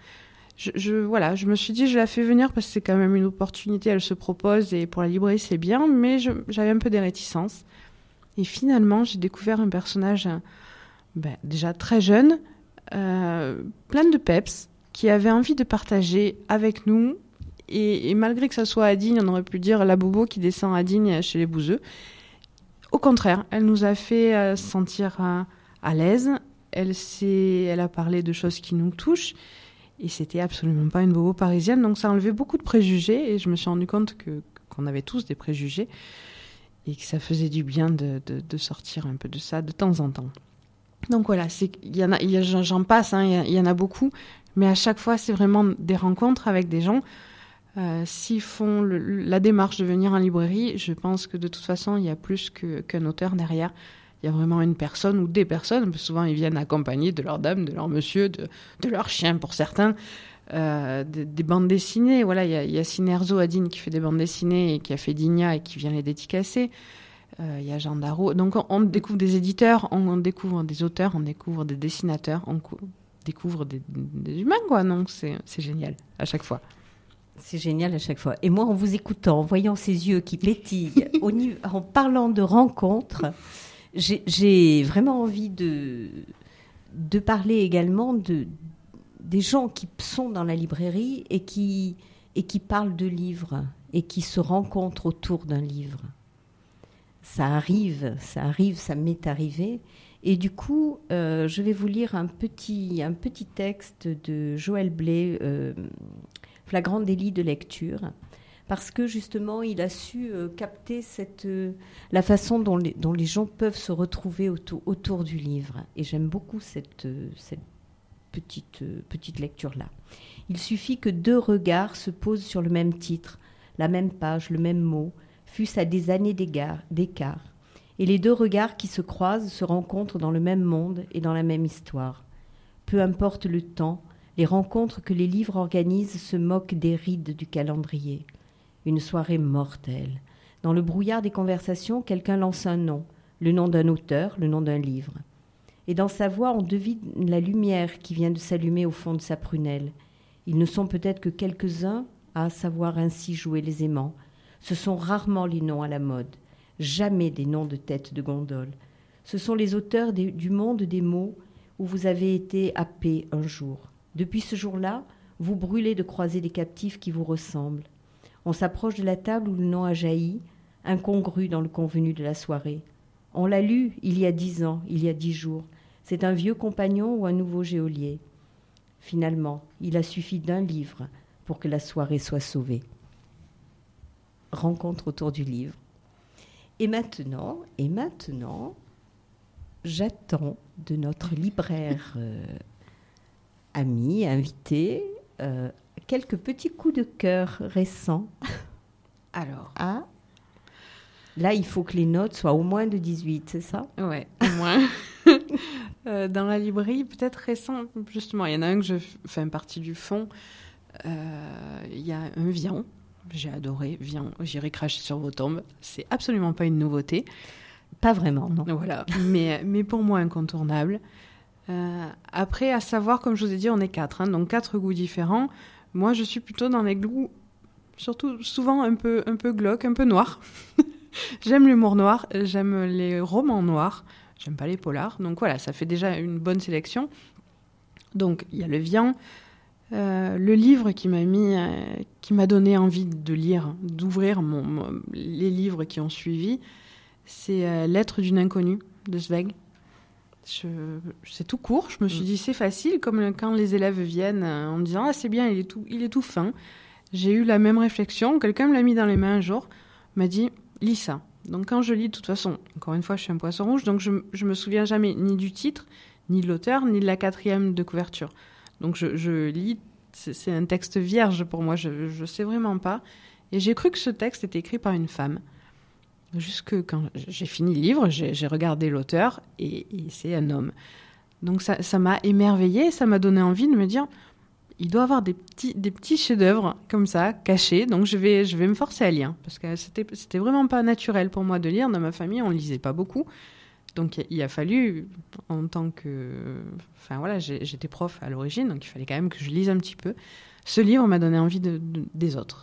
Je me suis dit, je la fais venir parce que c'est quand même une opportunité, elle se propose et pour la librairie, c'est bien, mais j'avais un peu des réticences. Et finalement, j'ai découvert un personnage déjà très jeune, plein de peps, qui avait envie de partager avec nous. Et malgré que ça soit à Digne, on aurait pu dire la bobo qui descend à Digne chez les Bouzeux. Au contraire, elle nous a fait sentir à l'aise. Elle a parlé de choses qui nous touchent. Et c'était absolument pas une bobo parisienne. Donc ça a enlevé beaucoup de préjugés. Et je me suis rendu compte qu'on avait tous des préjugés. Et que ça faisait du bien de sortir un peu de ça de temps en temps. Donc voilà, j'en passe, hein, il y en a beaucoup. Mais à chaque fois, c'est vraiment des rencontres avec des gens. S'ils font la démarche de venir en librairie, je pense que de toute façon, il y a plus qu'un auteur derrière. Il y a vraiment une personne ou des personnes. Souvent, ils viennent accompagnés de leur dame, de leur monsieur, de leur chien pour certains. Des bandes dessinées. Voilà, il y a Sinerzo à Digne qui fait des bandes dessinées et qui a fait Digna et qui vient les dédicacer. Il y a Jean Darro. Donc, on découvre des éditeurs, on découvre des auteurs, on découvre des dessinateurs, on découvre des humains, quoi. Donc, c'est génial à chaque fois. C'est génial à chaque fois. Et moi, en vous écoutant, en voyant ces yeux qui pétillent, en parlant de rencontres, j'ai vraiment envie de parler également des gens qui sont dans la librairie et qui parlent de livres et qui se rencontrent autour d'un livre. Ça arrive, ça m'est arrivé. Et du coup, je vais vous lire un petit texte de Joël Blay, Flagrant délit de lecture, parce que justement, il a su capter la façon dont les gens peuvent se retrouver autour du livre. Et j'aime beaucoup cette petite lecture-là. Il suffit que 2 regards se posent sur le même titre, la même page, le même mot, fût-ce à des années d'écart. Et les 2 regards qui se croisent se rencontrent dans le même monde et dans la même histoire. Peu importe le temps, les rencontres que les livres organisent se moquent des rides du calendrier. Une soirée mortelle. Dans le brouillard des conversations, quelqu'un lance un nom, le nom d'un auteur, le nom d'un livre. Et dans sa voix, on devine la lumière qui vient de s'allumer au fond de sa prunelle. Ils ne sont peut-être que quelques-uns à savoir ainsi jouer les aimants. Ce sont rarement les noms à la mode. Jamais des noms de tête de gondole. Ce sont les auteurs du monde des mots où vous avez été happé un jour. Depuis ce jour-là, vous brûlez de croiser des captifs qui vous ressemblent. On s'approche de la table où le nom a jailli, incongru dans le convenu de la soirée. On l'a lu il y a 10 ans, il y a 10 jours. C'est un vieux compagnon ou un nouveau geôlier. Finalement, il a suffi d'un livre pour que la soirée soit sauvée. Rencontre autour du livre. Et maintenant, j'attends de notre libraire ami, invité, quelques petits coups de cœur récents. Alors. Ah, là, il faut que les notes soient au moins de 18, c'est ça ? Ouais, au moins. Dans la librairie, peut-être récent, justement. Il y en a un que je fais partie du fond. Il y a un Vian. J'ai adoré Vian. J'irai cracher sur vos tombes. C'est absolument pas une nouveauté. Pas vraiment, non. Voilà. Mais pour moi, incontournable. Après, à savoir, comme je vous ai dit, on est 4. Donc 4 goûts différents. Moi, je suis plutôt dans les goûts, surtout souvent un peu glauques, un peu noirs. J'aime l'humour noir, j'aime les romans noirs, j'aime pas les polars. Donc voilà, ça fait déjà une bonne sélection. Donc il y a le Vian. Le livre qui m'a donné envie de lire, d'ouvrir les livres qui ont suivi, c'est Lettre d'une inconnue de Zweig. C'est tout court, je me suis dit c'est facile, comme quand les élèves viennent en me disant « Ah c'est bien, il est tout fin ». J'ai eu la même réflexion, quelqu'un me l'a mis dans les mains un jour, m'a dit « Lis ça ». Donc quand je lis, de toute façon, encore une fois je suis un poisson rouge, donc je me souviens jamais ni du titre, ni de l'auteur, ni de la 4e de couverture. Donc je lis, c'est un texte vierge pour moi, je sais vraiment pas. Et j'ai cru que ce texte était écrit par une femme. Jusque quand j'ai fini le livre, j'ai regardé l'auteur et c'est un homme. Donc ça m'a émerveillée, ça m'a donné envie de me dire, il doit y avoir des petits chefs-d'œuvre comme ça, cachés. Donc je vais me forcer à lire parce que c'était vraiment pas naturel pour moi de lire. Dans ma famille, on lisait pas beaucoup. Donc il a fallu, en tant que... Enfin voilà, j'étais prof à l'origine, donc il fallait quand même que je lise un petit peu. Ce livre m'a donné envie des autres.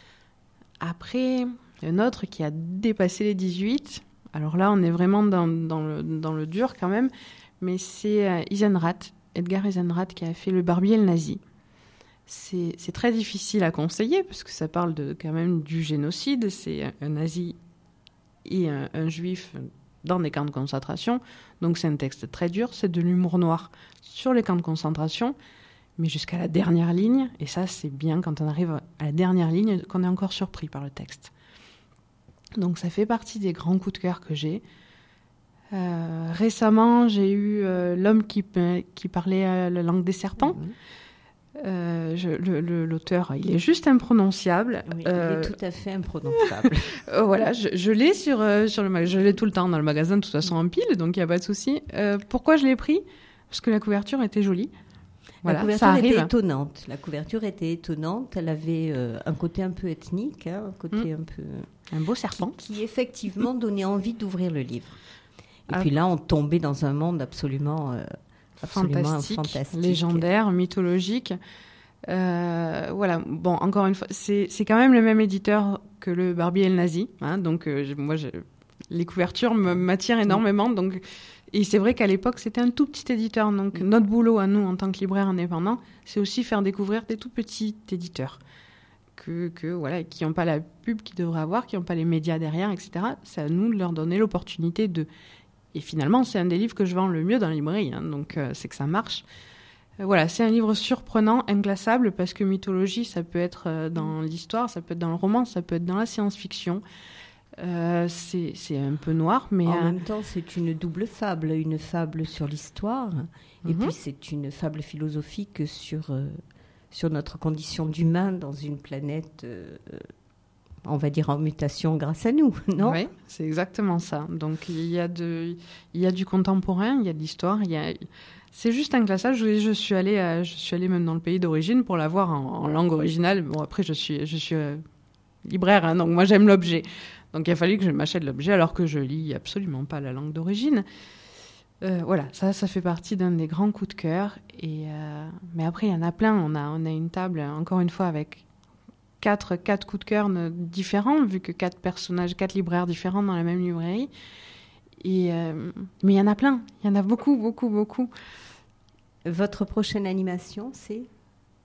Après, un autre qui a dépassé les 18. Alors là, on est vraiment dans le dur quand même. Mais c'est Edgar Eisendrath, qui a fait Le Barbier et le Nazi. C'est très difficile à conseiller parce que ça parle quand même du génocide. C'est un nazi et un juif dans des camps de concentration. Donc c'est un texte très dur, c'est de l'humour noir sur les camps de concentration, mais jusqu'à la dernière ligne. Et ça, c'est bien quand on arrive à la dernière ligne qu'on est encore surpris par le texte. Donc ça fait partie des grands coups de cœur que j'ai. Récemment, j'ai eu L'homme qui parlait la langue des serpents. L'auteur, il est juste imprononçable. Oui, il est tout à fait imprononçable. Voilà, je l'ai sur le magasin. Je l'ai tout le temps dans le magasin, de toute façon en pile, donc il n'y a pas de souci. Pourquoi je l'ai pris ? Parce que la couverture était jolie. Voilà, la couverture ça arrive. était étonnante. La couverture était étonnante. Elle avait un côté un peu ethnique, un côté un peu... Un beau serpent. Qui effectivement donnait envie d'ouvrir le livre. Et puis là, on tombait dans un monde absolument fantastique, légendaire, mythologique. Voilà. Bon, encore une fois, c'est quand même le même éditeur que Le Barbier et le Nazi. Hein, donc, moi, les couvertures m'attirent énormément. Donc, Et c'est vrai qu'à l'époque, c'était un tout petit éditeur. Donc, notre boulot à nous, en tant que libraire indépendant, c'est aussi faire découvrir des tout petits éditeurs voilà, qui n'ont pas la pub qu'ils devraient avoir, qui n'ont pas les médias derrière, etc. C'est à nous de leur donner l'opportunité de... Et finalement, c'est un des livres que je vends le mieux dans la librairie. Donc, c'est que ça marche. Voilà, c'est un livre surprenant, inclassable, parce que mythologie, ça peut être dans l'histoire, ça peut être dans le roman, ça peut être dans la science-fiction. C'est un peu noir, mais... En même temps, c'est une double fable, une fable sur l'histoire, et puis c'est une fable philosophique sur notre condition d'humain dans une planète, on va dire en mutation grâce à nous, non ? Oui, c'est exactement ça. Donc, il y a du contemporain, il y a de l'histoire, c'est juste inclassable. Je suis allée même dans le pays d'origine pour la voir en langue originale. Bon, après, je suis libraire, hein, donc moi, j'aime l'objet. Donc, il a fallu que je m'achète l'objet alors que je lis absolument pas la langue d'origine. Voilà, ça fait partie d'un des grands coups de cœur. Mais après, il y en a plein. On a une table, encore une fois, avec quatre coups de cœur différents, vu que 4 libraires différents dans la même librairie. Mais il y en a plein. Il y en a beaucoup, beaucoup, beaucoup. Votre prochaine animation, c'est bientôt ?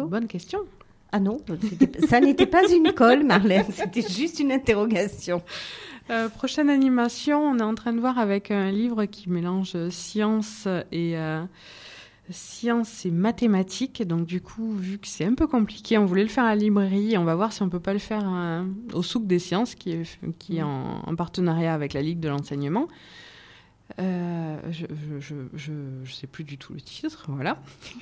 Bonne question. Ah non, ça n'était pas une colle, Marlène, c'était juste une interrogation. Prochaine animation, on est en train de voir avec un livre qui mélange science et mathématiques. Donc du coup, vu que c'est un peu compliqué, on voulait le faire à la librairie. On va voir si on peut pas le faire au Souk des Sciences, qui est en partenariat avec la Ligue de l'enseignement. Je sais plus du tout le titre, voilà.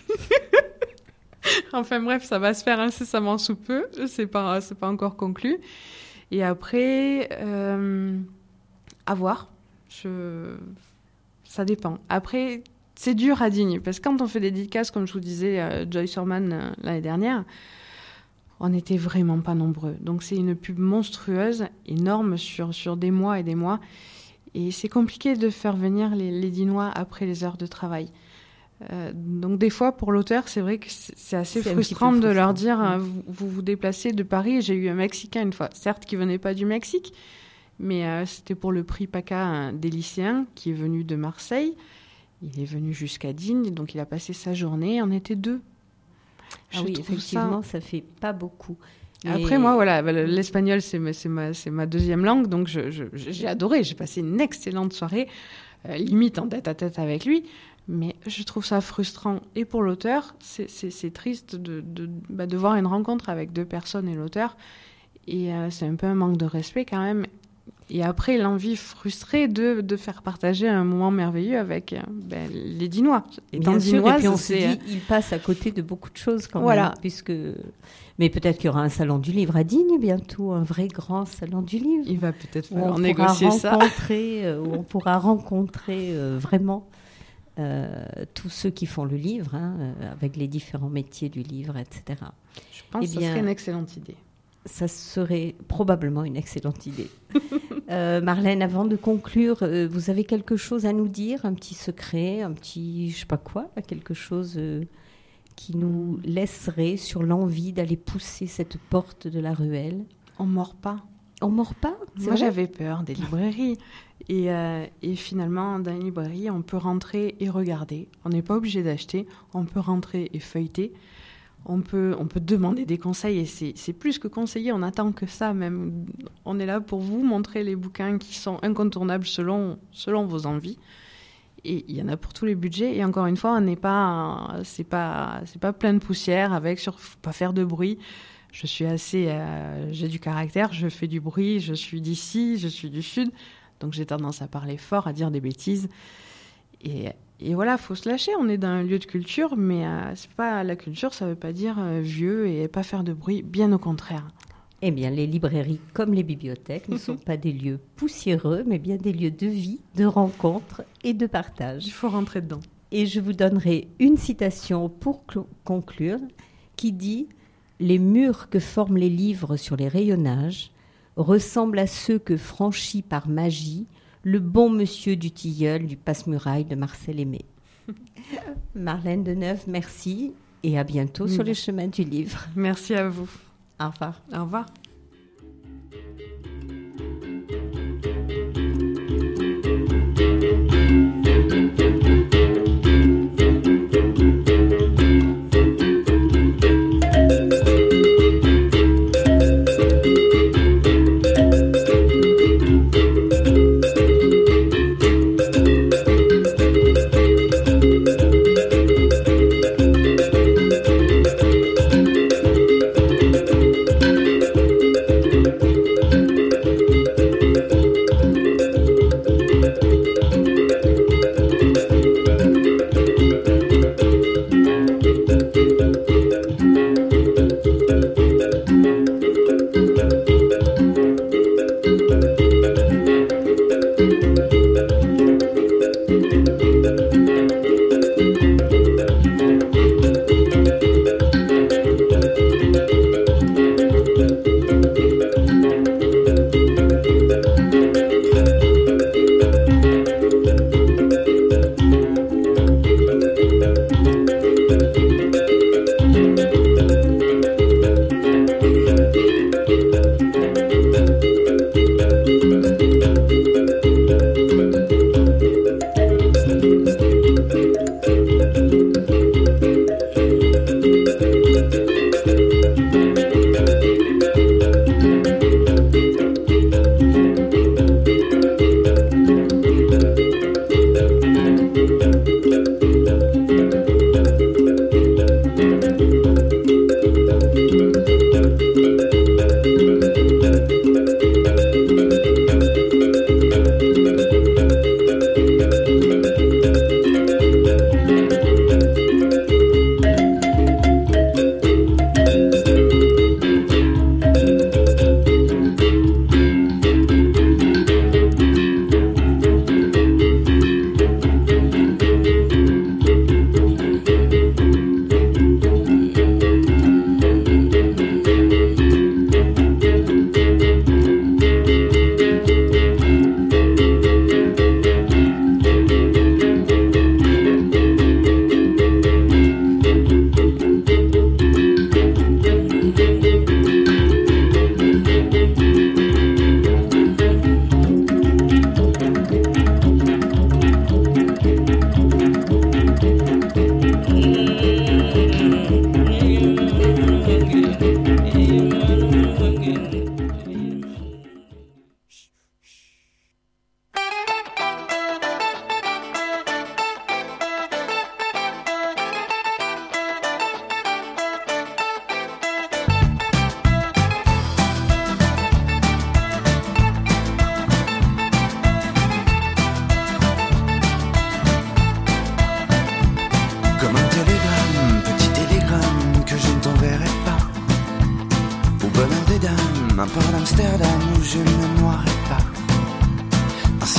Enfin bref, ça va se faire incessamment sous peu. C'est pas encore conclu. Et après, à voir. Ça dépend. Après, c'est dur à Digne, parce que quand on fait des dédicaces, comme je vous disais, Joyce Orman l'année dernière, on n'était vraiment pas nombreux. Donc c'est une pub monstrueuse, énorme, sur des mois et des mois. Et c'est compliqué de faire venir les Dinois après les heures de travail. Donc des fois, pour l'auteur, c'est vrai que c'est assez frustrant de leur dire vous vous déplacez de Paris. J'ai eu un Mexicain une fois, certes qui venait pas du Mexique, mais c'était pour le prix PACA des lycéens, qui est venu de Marseille. Il est venu jusqu'à Digne, donc il a passé sa journée. On était 2. Oui, effectivement, ça fait pas beaucoup. Après, moi, voilà, l'espagnol, c'est ma deuxième langue, donc j'ai adoré. J'ai passé une excellente soirée, limite en tête-à-tête avec lui. Mais je trouve ça frustrant. Et pour l'auteur, c'est triste de voir une rencontre avec 2 personnes et l'auteur. Et c'est un peu un manque de respect quand même. Et après, l'envie frustrée de faire partager un moment merveilleux avec les Dinois. Bien sûr, et puis on se dit, il passe à côté de beaucoup de choses quand même. Puisque... Mais peut-être qu'il y aura un salon du livre à Digne bientôt, un vrai grand salon du livre. Il va peut-être falloir négocier ça. Où on pourra rencontrer vraiment... tous ceux qui font le livre, avec les différents métiers du livre, etc. Je pense que ce serait une excellente idée. Ça serait probablement une excellente idée. Marlène, avant de conclure, vous avez quelque chose à nous dire, un petit secret, un petit, je sais pas quoi, quelque chose qui nous laisserait sur l'envie d'aller pousser cette porte de la ruelle ? On mord pas. On mord pas ? Moi, j'avais peur des librairies. Et finalement, dans une librairie, on peut rentrer et regarder. On n'est pas obligé d'acheter. On peut rentrer et feuilleter. On peut demander des conseils. Et c'est plus que conseiller. On attend que ça même. On est là pour vous montrer les bouquins qui sont incontournables selon vos envies. Et il y en a pour tous les budgets. Et encore une fois, c'est pas plein de poussière avec faut pas faire de bruit. Je suis j'ai du caractère. Je fais du bruit. Je suis d'ici. Je suis du sud. Donc j'ai tendance à parler fort, à dire des bêtises. Et voilà, faut se lâcher. On est dans un lieu de culture, mais c'est pas la culture, ça veut pas dire vieux et pas faire de bruit. Bien au contraire. Eh bien, les librairies, comme les bibliothèques, ne sont pas des lieux poussiéreux, mais bien des lieux de vie, de rencontres et de partage. Il faut rentrer dedans. Et je vous donnerai une citation pour conclure, qui dit « Les murs que forment les livres sur les rayonnages ressemble à ceux que franchit par magie le bon monsieur du Tilleul du Passe-Muraille de Marcel Aimé. » Marlène Deneuve, merci et à bientôt sur les chemins du livre. Merci à vous. Au revoir. Au revoir.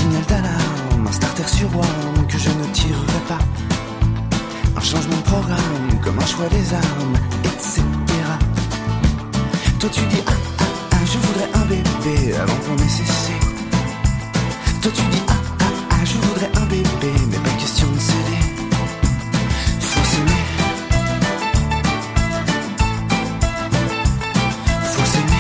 signal d'alarme, un starter sur One que je ne tirerai pas. Un changement de programme, comme un choix des armes, etc. Toi tu dis je voudrais un bébé avant qu'on ait cessé. Toi tu dis je voudrais un bébé, mais pas question de céder. Faut s'aimer. Faut s'aimer.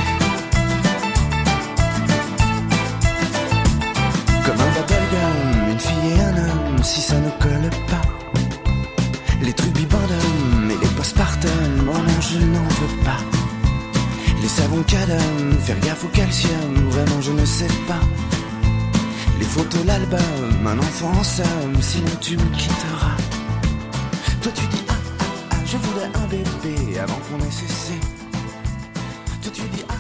Comme un bubblegum, une fille et un homme, si ça ne colle pas. Les trucs bibendum et les postpartum, oh non je n'en veux pas. Les savons cadum, faire gaffe au calcium, vraiment je ne sais pas. Les photos, l'album, un enfant en somme, sinon tu me quitteras. Toi tu dis je voudrais un bébé avant qu'on ait cessé. Toi tu dis